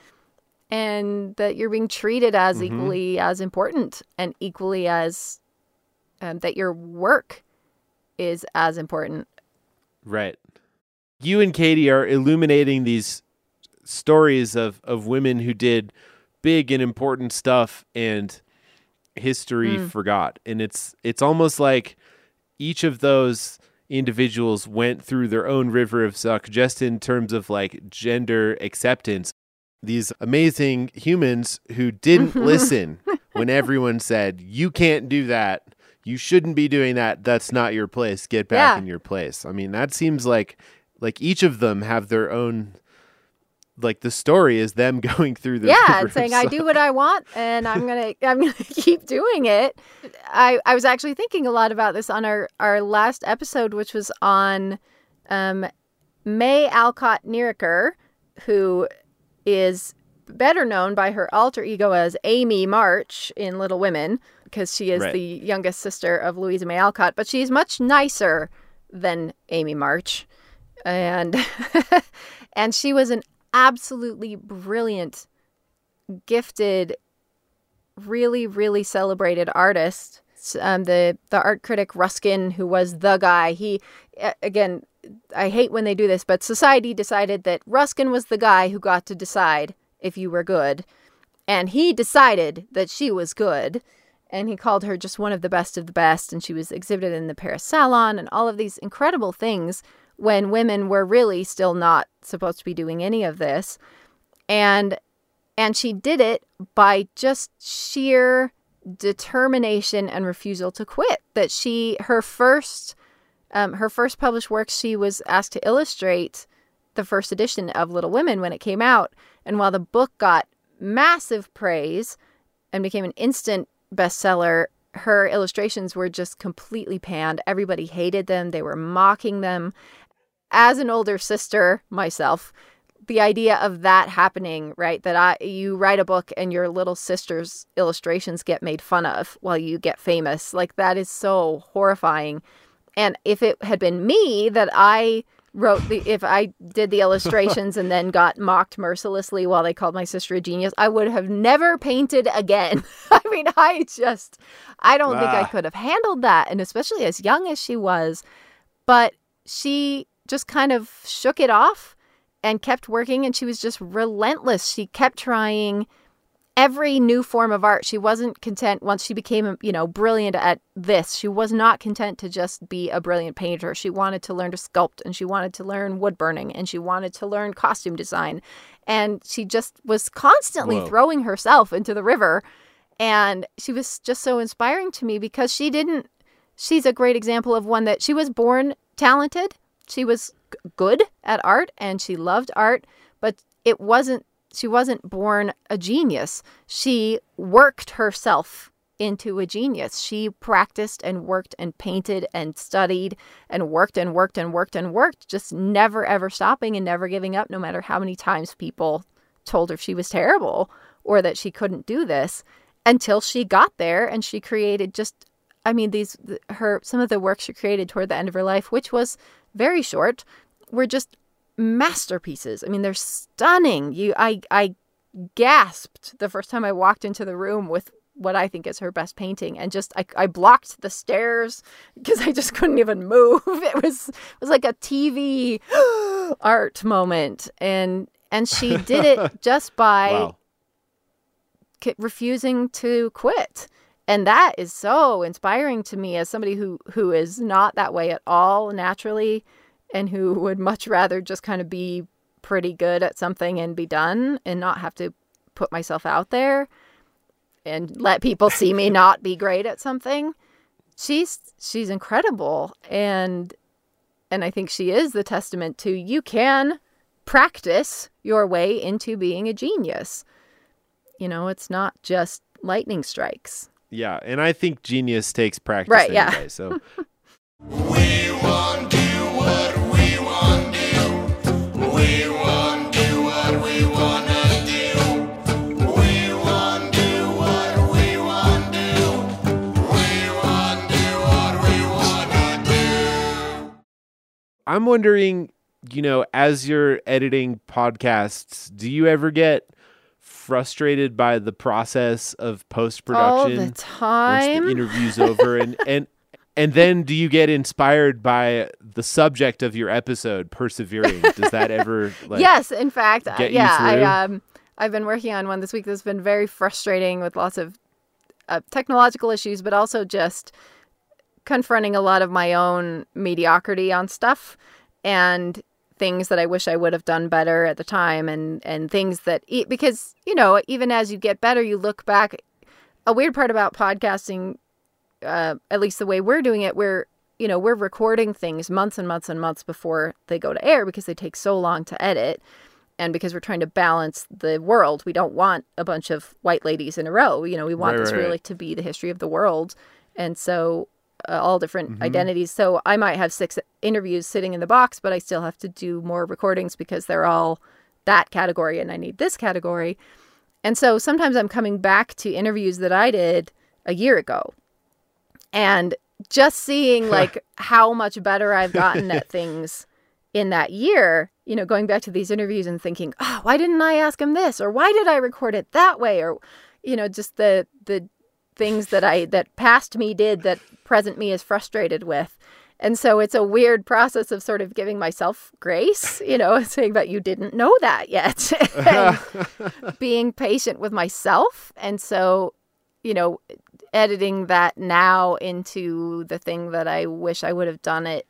and that you're being treated as Mhm. equally as important and equally as, um, that your work is as important. Right. You and Katie are illuminating these stories of, of women who did big and important stuff and history Mm. forgot. And it's it's almost like each of those individuals went through their own river of suck just in terms of like gender acceptance. These amazing humans who didn't listen when everyone said, you can't do that. You shouldn't be doing that. That's not your place. Get back Yeah. in your place. I mean, that seems like like each of them have their own, like the story is them going through the Yeah, river and of saying I suck. do what I want and I'm gonna I'm gonna keep doing it. I, I was actually thinking a lot about this on our, our last episode, which was on um, May Alcott Nieriker, who is better known by her alter ego as Amy March in Little Women, because she is Right. the youngest sister of Louisa May Alcott, but she's much nicer than Amy March. And and she was an absolutely brilliant, gifted, really, really celebrated artist. Um, the the art critic Ruskin, who was the guy, he a- again, I hate when they do this, but society decided that Ruskin was the guy who got to decide if you were good, and he decided that she was good, and he called her just one of the best of the best, and she was exhibited in the Paris Salon and all of these incredible things when women were really still not supposed to be doing any of this. And and she did it by just sheer determination and refusal to quit. That she, her first, um, her first published work, she was asked to illustrate the first edition of Little Women when it came out. And while the book got massive praise and became an instant bestseller, her illustrations were just completely panned. Everybody hated them. They were mocking them. As an older sister myself, the idea of that happening, right? That I you write a book and your little sister's illustrations get made fun of while you get famous. Like, that is so horrifying. And if it had been me that I wrote the, if I did the illustrations and then got mocked mercilessly while they called my sister a genius, I would have never painted again. I mean, I just, I don't think I Ah. could have handled that. And especially as young as she was, but she just kind of shook it off and kept working, and she was just relentless. She kept trying every new form of art. She wasn't content once she became, you know, brilliant at this. She was not content to just be a brilliant painter. She wanted to learn to sculpt, and she wanted to learn wood burning, and she wanted to learn costume design. And she just was constantly Whoa. throwing herself into the river. And she was just so inspiring to me because she didn't, she's a great example of one that she was born talented. She was g- good at art and she loved art, but it wasn't, she wasn't born a genius. She worked herself into a genius. She practiced and worked and painted and studied and worked and worked and worked and worked, just never ever stopping and never giving up, no matter how many times people told her she was terrible or that she couldn't do this, until she got there. And she created just, I mean, these, her, some of the work she created toward the end of her life, which was very short, were just masterpieces. I mean, they're stunning. You, I, I gasped the first time I walked into the room with what I think is her best painting, and just I, I blocked the stairs because I just couldn't even move. It was it was like a T V art moment, and and she did it just by Wow. c- refusing to quit. And that is so inspiring to me as somebody who who is not that way at all naturally, and who would much rather just kind of be pretty good at something and be done and not have to put myself out there and let people see me not be great at something. She's she's incredible, and and I think she is the testament to you can practice your way into being a genius. You know, it's not just lightning strikes. Yeah, and I think genius takes practice Right, yeah. anyway, so We want to do what we want to do. We want to do what we want to do. We want to do what we want to do. We want to do what we want to do. I'm wondering, you know, as you're editing podcasts, do you ever get frustrated by the process of All post-production the once time. the interview's over? And, and and then do you get inspired by the subject of your episode persevering? Does that ever like Yes, in fact, uh, get you yeah, through? I um, I've been working on one this week that's been very frustrating with lots of uh, technological issues, but also just confronting a lot of my own mediocrity on stuff and things that I wish I would have done better at the time, and and things that e- because you know, even as you get better, you look back. A weird part about podcasting, uh, at least the way we're doing it, we're you know we're recording things months and months and months before they go to air because they take so long to edit, and because we're trying to balance the world. We don't want a bunch of white ladies in a row. You know, we want Right, this right, right. really to be the history of the world, and so uh, all different Mm-hmm. identities. So I might have six interviews sitting in the box, but I still have to do more recordings because they're all that category, and I need this category. And so sometimes I'm coming back to interviews that I did a year ago, and just seeing like how much better I've gotten at things in that year, you know, going back to these interviews and thinking, oh, why didn't I ask him this? Or why did I record it that way? Or, you know, just the, the things that I, that past me did that present me is frustrated with. And so it's a weird process of sort of giving myself grace, you know, saying that you didn't know that yet, and being patient with myself. And so, you know, editing that now into the thing that I wish I would have done it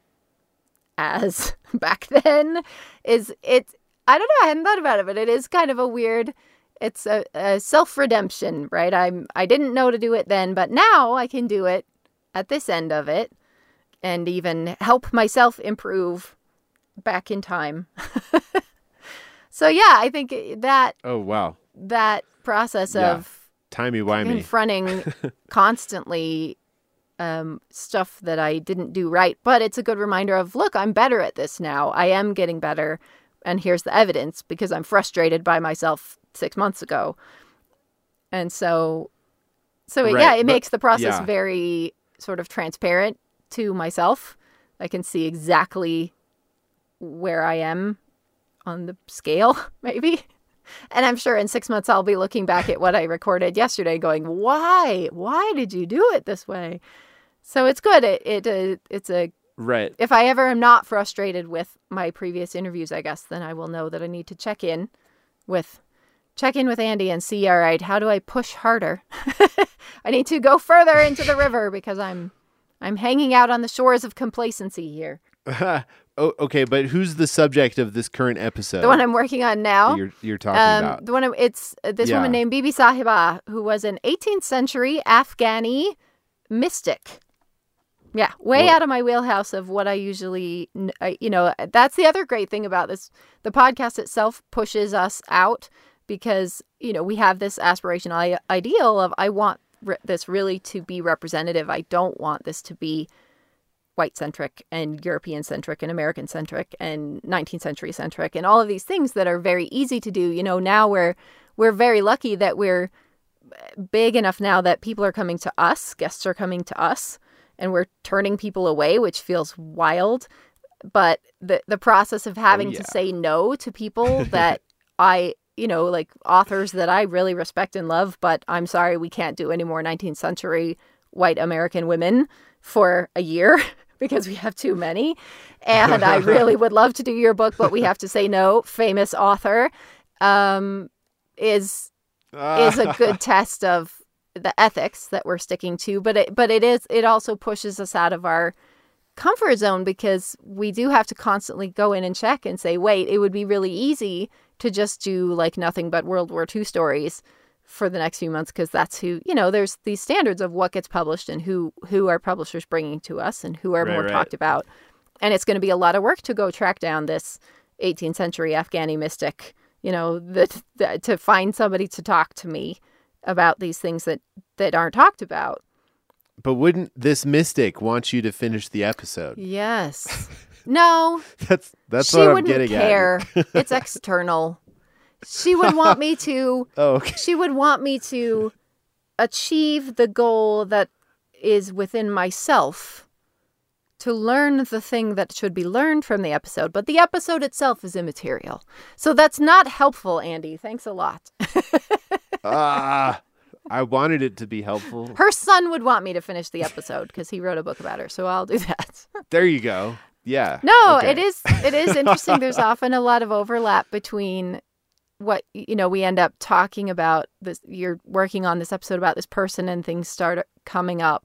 as back then is it. I don't know. I hadn't thought about it, but it is kind of a weird, it's a, a self-redemption, right? I'm, I didn't know to do it then, but now I can do it at this end of it and even help myself improve back in time. So yeah, I think that, Oh wow. that process Yeah. of Timey-wimey. confronting constantly um, stuff that I didn't do right. But it's a good reminder of, look, I'm better at this now. I am getting better. And here's the evidence, because I'm frustrated by myself six months ago. And so, so it, Right, yeah, it but- makes the process yeah. very sort of transparent to myself. I can see exactly where I am on the scale, maybe. And I'm sure in six months I'll be looking back at what I recorded yesterday going, why? Why did you do it this way? So it's good. It, it uh, It's a Right. If I ever am not frustrated with my previous interviews, I guess, then I will know that I need to check in with check in with Andy and see, all right, how do I push harder? I need to go further into the river because I'm I'm hanging out on the shores of complacency here. Oh, okay, but who's the subject of this current episode? The one I'm working on now. that You're you're talking Um, about. the one I'm- it's uh, this Yeah. woman named Bibi Sahiba, who was an eighteenth century Afghani mystic. Yeah, way Well- out of my wheelhouse of what I usually, kn- I, you know, that's the other great thing about this. The podcast itself pushes us out because, you know, we have this aspirational I- ideal of I want re- this really to be representative. I don't want this to be white centric and European centric and American centric and nineteenth century centric and all of these things that are very easy to do. You know, now we're we're very lucky that we're big enough now that people are coming to us, guests are coming to us, and we're turning people away, which feels wild. But the the process of having Oh, yeah. to say no to people that I, you know, like authors that I really respect and love, but I'm sorry, we can't do any more nineteenth century white American women for a year because we have too many. And I really would love to do your book, but we have to say no. Famous author um, is is a good test of the ethics that we're sticking to. But it, but it is it also pushes us out of our comfort zone because we do have to constantly go in and check and say, wait, it would be really easy to just do like nothing but World War Two stories for the next few months because that's who, you know, there's these standards of what gets published and who who our publishers bringing to us and who are Right, more right. talked about. And it's going to be a lot of work to go track down this eighteenth century Afghani mystic, you know, that, that to find somebody to talk to me about these things that, that aren't talked about. But wouldn't this mystic want you to finish the episode? Yes. No, That's that's she what I'm wouldn't getting care. at. It's external. She would want me to Oh, okay. she would want me to achieve the goal that is within myself to learn the thing that should be learned from the episode, but the episode itself is immaterial. So that's not helpful, Andy. Thanks a lot. Ah, I wanted it to be helpful. Her son would want me to finish the episode because he wrote a book about her, so I'll do that. There you go. Yeah. No, Okay. it is it is interesting. There's often a lot of overlap between what, you know, we end up talking about this. You're working on this episode about this person and things start coming up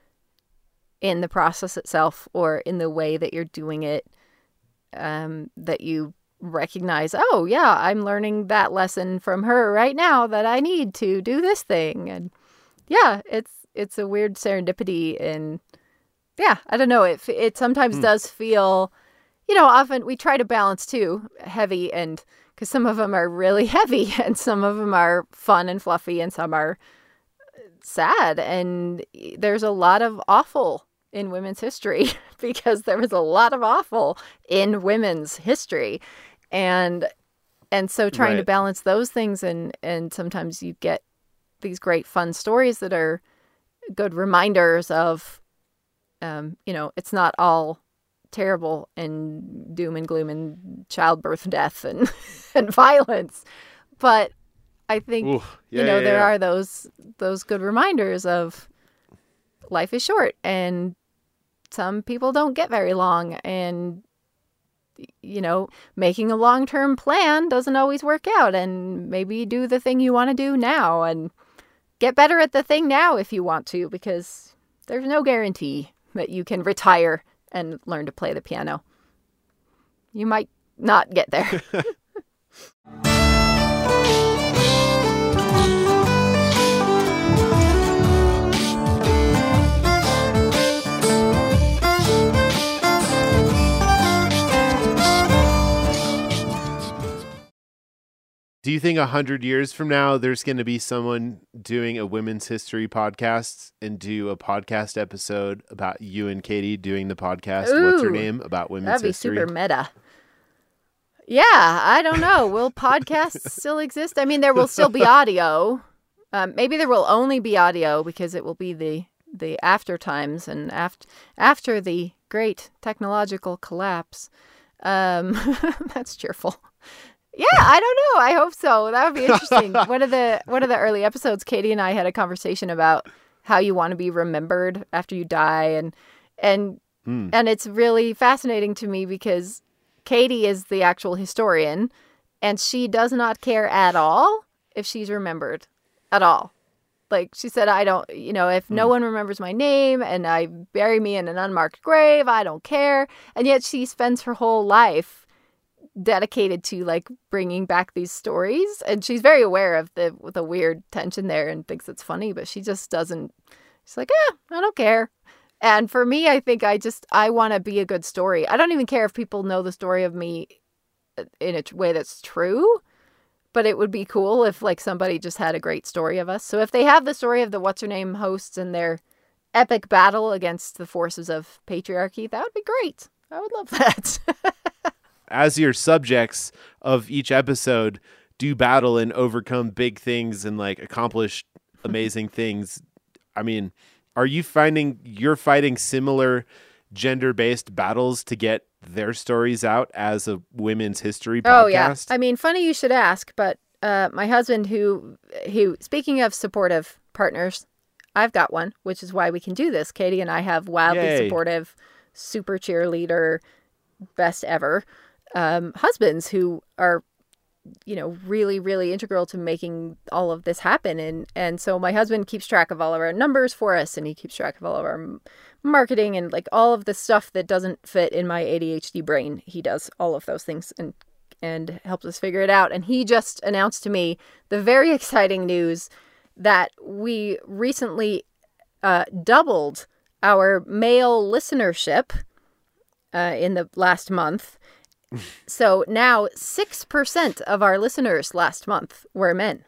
in the process itself or in the way that you're doing it, um, that you recognize, oh yeah, I'm learning that lesson from her right now that I need to do this thing. And yeah, it's it's a weird serendipity. And yeah, I don't know. It, it sometimes does feel, you know, often we try to balance too, heavy and, because some of them are really heavy and some of them are fun and fluffy and some are sad. And there's a lot of awful in women's history because there was a lot of awful in women's history. And and so trying to Right. balance those things and, and sometimes you get these great fun stories that are good reminders of, um, you know, it's not all terrible and doom and gloom and childbirth and death and, and violence. But I think, Ooh, yeah, you know, yeah, there yeah. are those those good reminders of life is short and some people don't get very long. And, you know, making a long-term plan doesn't always work out. And maybe do the thing you want to do now and get better at the thing now if you want to, because there's no guarantee that you can retire and learn to play the piano. You might not get there. Do you think a hundred years from now there's going to be someone doing a women's history podcast and do a podcast episode about you and Katie doing the podcast? What's her Ooh, name about women's That'd be history? super meta. Yeah, I don't know. Will podcasts still exist? I mean, there will still be audio. Um, maybe there will only be audio because it will be the the after times and after after the great technological collapse. Um, that's cheerful. Yeah, I don't know. I hope so. That would be interesting. one of the one of the early episodes, Katie and I had a conversation about how you want to be remembered after you die, and and Hmm. And it's really fascinating to me because Katie is the actual historian, and she does not care at all if she's remembered at all. Like she said, I don't, you know, if no one remembers my name and I bury me in an unmarked grave, I don't care. And yet she spends her whole life dedicated to like bringing back these stories. And she's very aware of the, the weird tension there and thinks it's funny, but she just doesn't, she's like, eh, I don't care. And for me, I think I just, I want to be a good story. I don't even care if people know the story of me in a way that's true. But it would be cool if like somebody just had a great story of us. So if they have the story of the What's Her Name hosts and their epic battle against the forces of patriarchy, that would be great. I would love that. As your subjects of each episode do battle and overcome big things and like accomplish amazing things, I mean, are you finding you're fighting similar gender-based battles to get their stories out as a women's history podcast? Oh, yeah. I mean, funny you should ask, but uh, my husband, who, who, speaking of supportive partners, I've got one, which is why we can do this. Katie and I have wildly Yay. supportive, super cheerleader, best ever um, husbands who are, you know, really, really integral to making all of this happen. And, and so my husband keeps track of all of our numbers for us, and he keeps track of all of our marketing and like all of the stuff that doesn't fit in my A D H D brain. He does all of those things and and helps us figure it out. And he just announced to me the very exciting news that we recently uh, doubled our male listenership uh, in the last month. So now six percent of our listeners last month were men.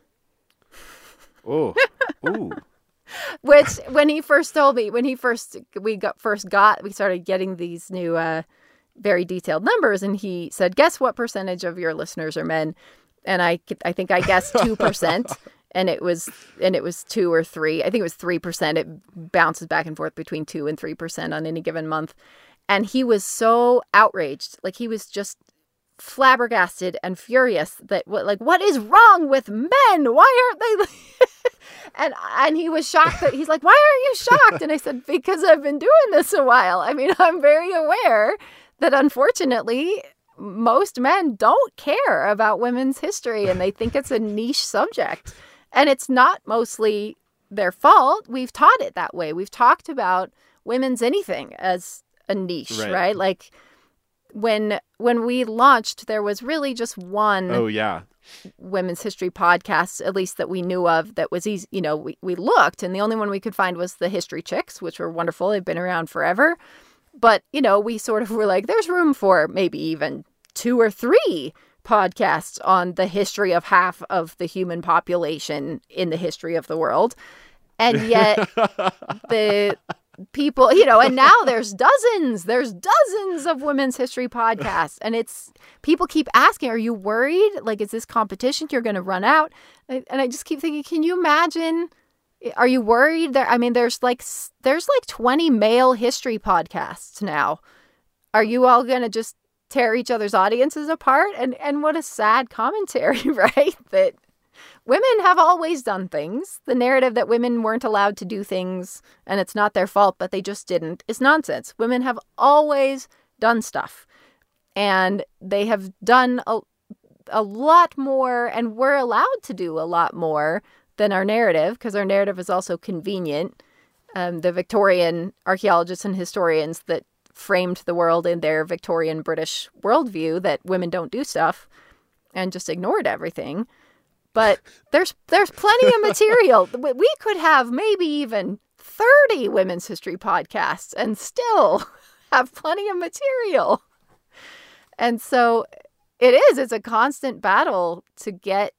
Oh, ooh. Which, when he first told me, when he first, we got first got, we started getting these new, uh, very detailed numbers, and he said, guess what percentage of your listeners are men? And I, I think I guessed two percent, and it was, and it was two or three. I think it was three percent. It bounces back and forth between two and three percent on any given month. And he was so outraged. Like, he was just flabbergasted and furious that, like, what is wrong with men? Why aren't they... And and he was shocked that he's like, why aren't you shocked? And I said, because I've been doing this a while. I mean, I'm very aware that unfortunately, most men don't care about women's history and they think it's a niche subject. And it's not mostly their fault. We've taught it that way. We've talked about women's anything as a niche, Right. right? Like when when we launched, there was really just one Oh, yeah. women's history podcast, at least that we knew of, that was easy. You know, we, we looked, and the only one we could find was the History Chicks, which were wonderful. They've been around forever. But, you know, we sort of were like, there's room for maybe even two or three podcasts on the history of half of the human population in the history of the world. And yet the people, you know, and now there's dozens, there's dozens of women's history podcasts. And it's, people keep asking, are you worried? Like, is this competition you're going to run out? And I just keep thinking, can you imagine, are you worried? There, I mean, there's like, there's like twenty male history podcasts now. Are you all going to just tear each other's audiences apart? And, and what a sad commentary, right? That women have always done things. The narrative that women weren't allowed to do things and it's not their fault, but they just didn't, is nonsense. Women have always done stuff, and they have done a, a lot more, and we're allowed to do a lot more than our narrative, because our narrative is also convenient. Um, the Victorian archaeologists and historians that framed the world in their Victorian British worldview that women don't do stuff and just ignored everything. But there's there's plenty of material. We could have maybe even thirty women's history podcasts and still have plenty of material. And so it is. It's a constant battle to get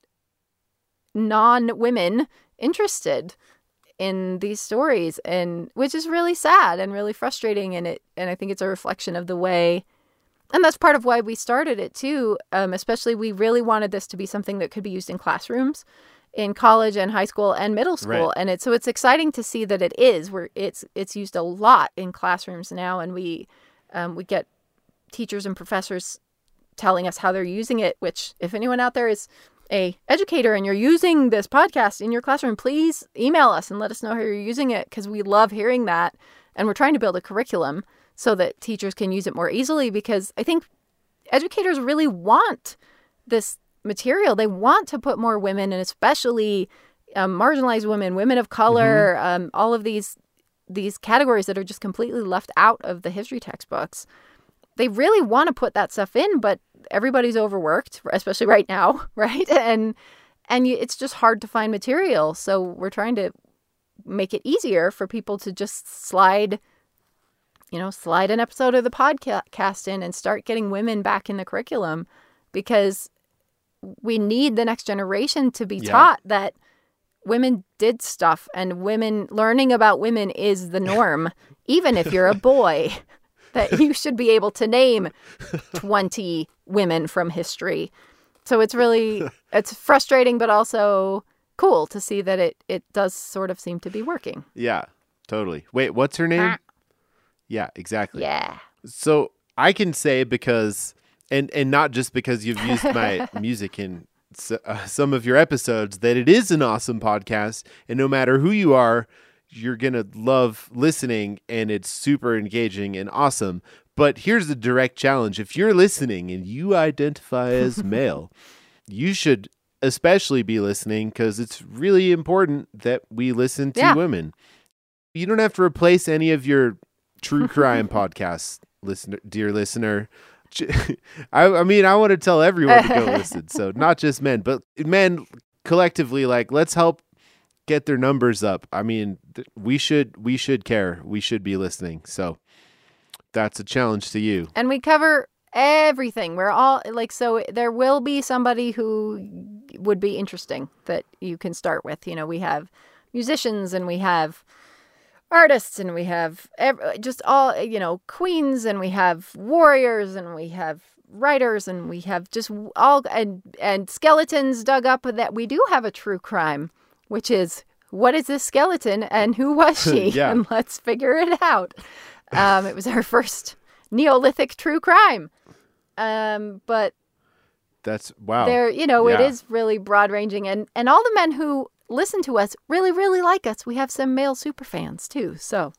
non-women interested in these stories, and which is really sad and really frustrating. And it and I think it's a reflection of the way. And that's part of why we started it too. Um, especially, we really wanted this to be something that could be used in classrooms, in college and high school and middle school. Right. And it's so it's exciting to see that it is. Where it's it's used a lot in classrooms now, and we um, we get teachers and professors telling us how they're using it. Which, if anyone out there is a educator and you're using this podcast in your classroom, please email us and let us know how you're using it, because we love hearing that, and we're trying to build a curriculum so that teachers can use it more easily, because I think educators really want this material. They want to put more women, and especially um, marginalized women, women of color, mm-hmm. um, all of these these categories that are just completely left out of the history textbooks. They really want to put that stuff in, but everybody's overworked, especially right now, right? And and you, it's just hard to find material. So we're trying to make it easier for people to just slide, you know, slide an episode of the podcast in and start getting women back in the curriculum, because we need the next generation to be yeah. taught that women did stuff, and women learning about women is the norm, even if you're a boy, that you should be able to name twenty women from history. So it's really, it's frustrating, but also cool to see that it, it does sort of seem to be working. Yeah, totally. Wait, what's her name? Ah. Yeah, exactly. Yeah. So I can say, because, and, and not just because you've used my music in so, uh, some of your episodes, that it is an awesome podcast, and no matter who you are, you're going to love listening, and it's super engaging and awesome. But here's the direct challenge. If you're listening and you identify as male, you should especially be listening, because it's really important that we listen to yeah. women. You don't have to replace any of your true crime podcasts, listener, dear listener. I, I mean, I want to tell everyone to go listen. So not just men, but men collectively, like, let's help get their numbers up. I mean, th- we should, we should care. We should be listening. So that's a challenge to you. And we cover everything. We're all like, so there will be somebody who would be interesting that you can start with. You know, we have musicians, and we have artists, and we have ev- just all, you know, queens, and we have warriors, and we have writers, and we have just all, and, and skeletons dug up. That we do have a true crime, which is, what is this skeleton and who was she? yeah. And let's figure it out. Um, it was our first Neolithic true crime. Um, but that's, wow. There, you know, yeah. it is really broad ranging, and, and all the men who listen to us really, really like us. We have some male super fans too. So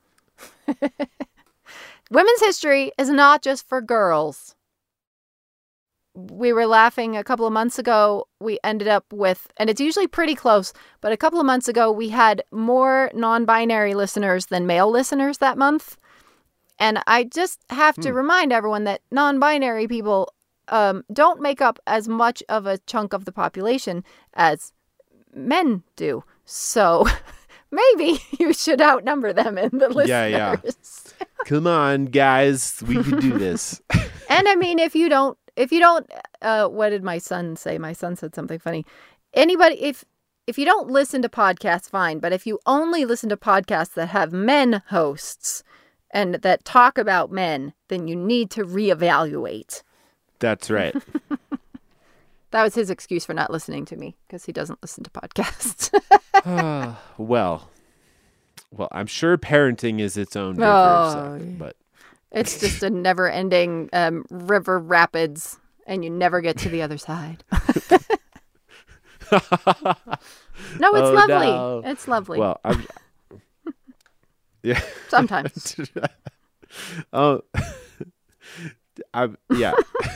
women's history is not just for girls. We were laughing a couple of months ago. We ended up with, and it's usually pretty close, but a couple of months ago, we had more non-binary listeners than male listeners that month. And I just have to mm. remind everyone that non-binary people um, don't make up as much of a chunk of the population as men do. So maybe you should outnumber them in the listeners. Yeah, yeah. Come on, guys. We can do this. And I mean, if you don't, if you don't, uh, what did my son say? My son said something funny. Anybody, if if you don't listen to podcasts, fine. But if you only listen to podcasts that have men hosts and that talk about men, then you need to reevaluate. That's right. That was his excuse for not listening to me, because he doesn't listen to podcasts. uh, well, well, I'm sure parenting is its own river oh, of suck, but it's just a never-ending um, river rapids, and you never get to the other side. No, it's oh, lovely. No. It's lovely. Well, I'm, yeah, sometimes. Oh, I'm yeah.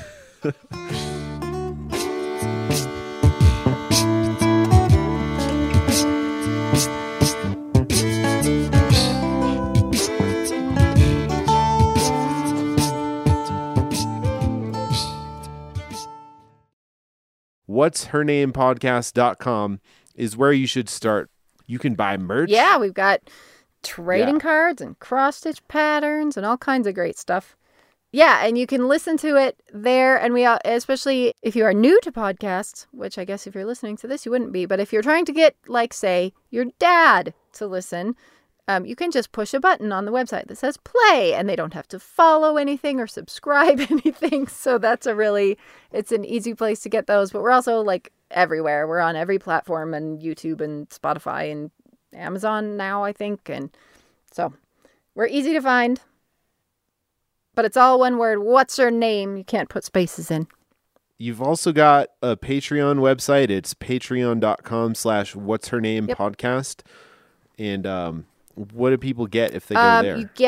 what's her name podcast dot com is where you should start. You can buy merch. Yeah, we've got trading Yeah. cards and cross-stitch patterns and all kinds of great stuff. Yeah, and you can listen to it there. And we, uh, especially if you are new to podcasts, which I guess if you're listening to this, you wouldn't be. But if you're trying to get, like, say, your dad to listen, um, you can just push a button on the website that says play, and they don't have to follow anything or subscribe anything. So that's a really, it's an easy place to get those. But we're also, like, everywhere. We're on every platform, and YouTube and Spotify and Amazon now, I think. And so we're easy to find. But it's all one word. What's her name? You can't put spaces in. You've also got a Patreon website. It's patreon.com slash what's her name Yep. podcast. And um, what do people get if they go Um, there? you get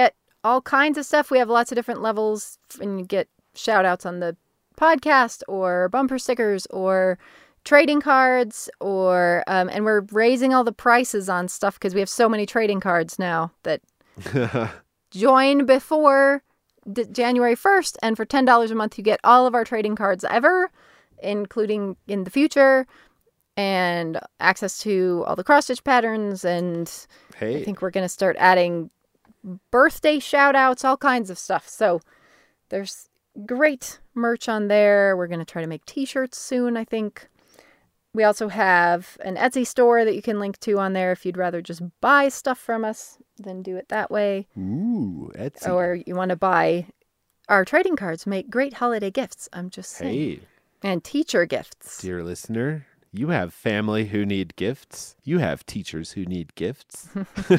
all kinds of stuff. We have lots of different levels, and you get shout outs on the podcast or bumper stickers or trading cards, or um, and we're raising all the prices on stuff because we have so many trading cards now that join before d- January first, and for ten dollars a month you get all of our trading cards ever, including in the future, and access to all the cross-stitch patterns, and Hey. I think we're going to start adding birthday shout-outs, all kinds of stuff. So there's great merch on there. We're going to try to make t-shirts soon, I think. We also have an Etsy store that you can link to on there if you'd rather just buy stuff from us than do it that way. Ooh, Etsy. Or you want to buy our trading cards, make great holiday gifts. I'm just saying. Hey, And teacher gifts. dear listener, you have family who need gifts. You have teachers who need gifts.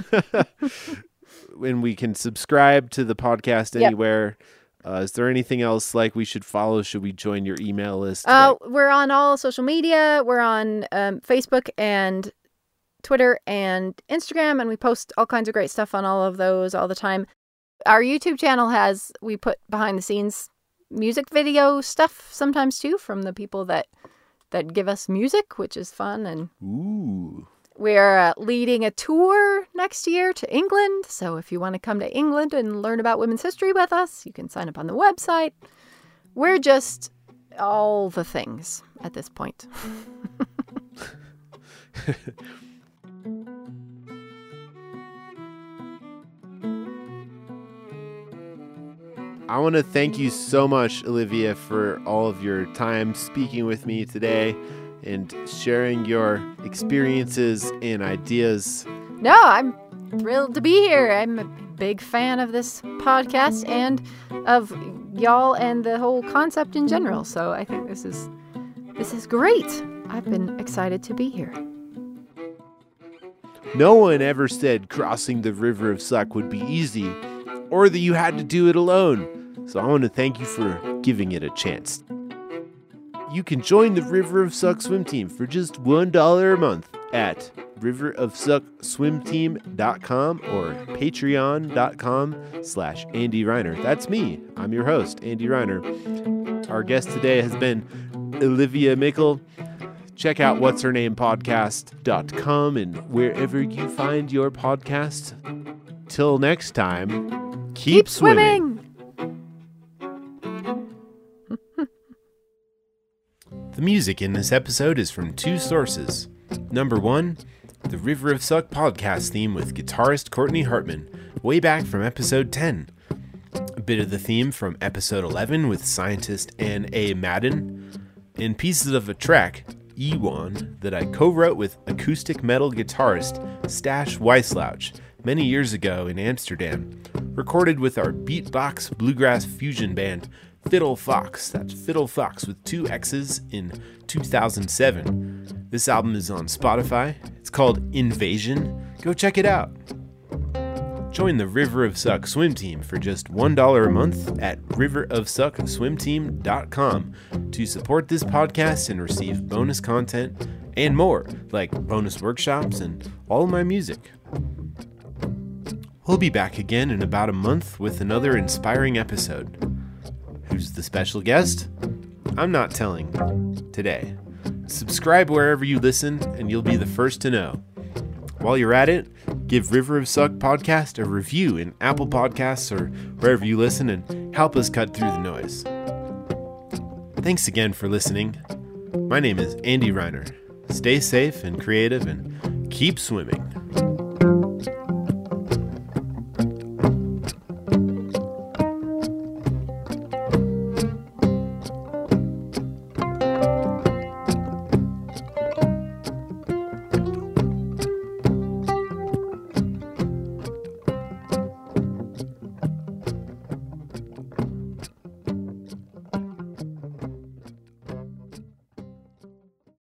When we can subscribe to the podcast Yep. anywhere. Uh, is there anything else like we should follow? Should we join your email list? Uh, we're on all social media. We're on um, Facebook and Twitter and Instagram, and we post all kinds of great stuff on all of those all the time. Our YouTube channel has, we put behind the scenes music video stuff sometimes too from the people that that give us music, which is fun. And Ooh. we're uh, leading a tour next year to England. So if you want to come to England and learn about women's history with us, you can sign up on the website. We're just all the things at this point. I want to thank you so much, Olivia, for all of your time speaking with me today and sharing your experiences and ideas. No, I'm thrilled to be here. I'm a big fan of this podcast and of y'all and the whole concept in general. So I think this is this is great. I've been excited to be here. No one ever said crossing the River of Suck would be easy or that you had to do it alone. So I want to thank you for giving it a chance. You can join the River of Suck swim team for just one dollar a month at river of suck swim team dot com or patreon dot com slash Andy Reiner. That's me. I'm your host, Andy Reiner. Our guest today has been Olivia Mickle. Check out what's her name podcast dot com and wherever you find your podcast. Till next time, keep, Keep swimming. swimming. The music in this episode is from two sources. Number one, the River of Suck podcast theme with guitarist Courtney Hartman, way back from episode ten. A bit of the theme from episode eleven with scientist Ann A. Madden, and pieces of a track, Ewan, that I co-wrote with acoustic metal guitarist Stash Weisslauch many years ago in Amsterdam, recorded with our beatbox bluegrass fusion band Fiddle Fox. That's Fiddle Fox with two X's in two thousand seven. This album is on Spotify. It's called Invasion. Go check it out. Join the River of Suck swim team for just one dollar a month at river of suck swim team dot com to support this podcast and receive bonus content and more, like bonus workshops and all my music. We'll be back again in about a month with another inspiring episode. Who's the special guest? I'm not telling today. Subscribe wherever you listen and you'll be the first to know. While you're at it, give River of Suck podcast a review in Apple Podcasts or wherever you listen and help us cut through the noise. Thanks again for listening. My name is Andy Reiner. Stay safe and creative and keep swimming.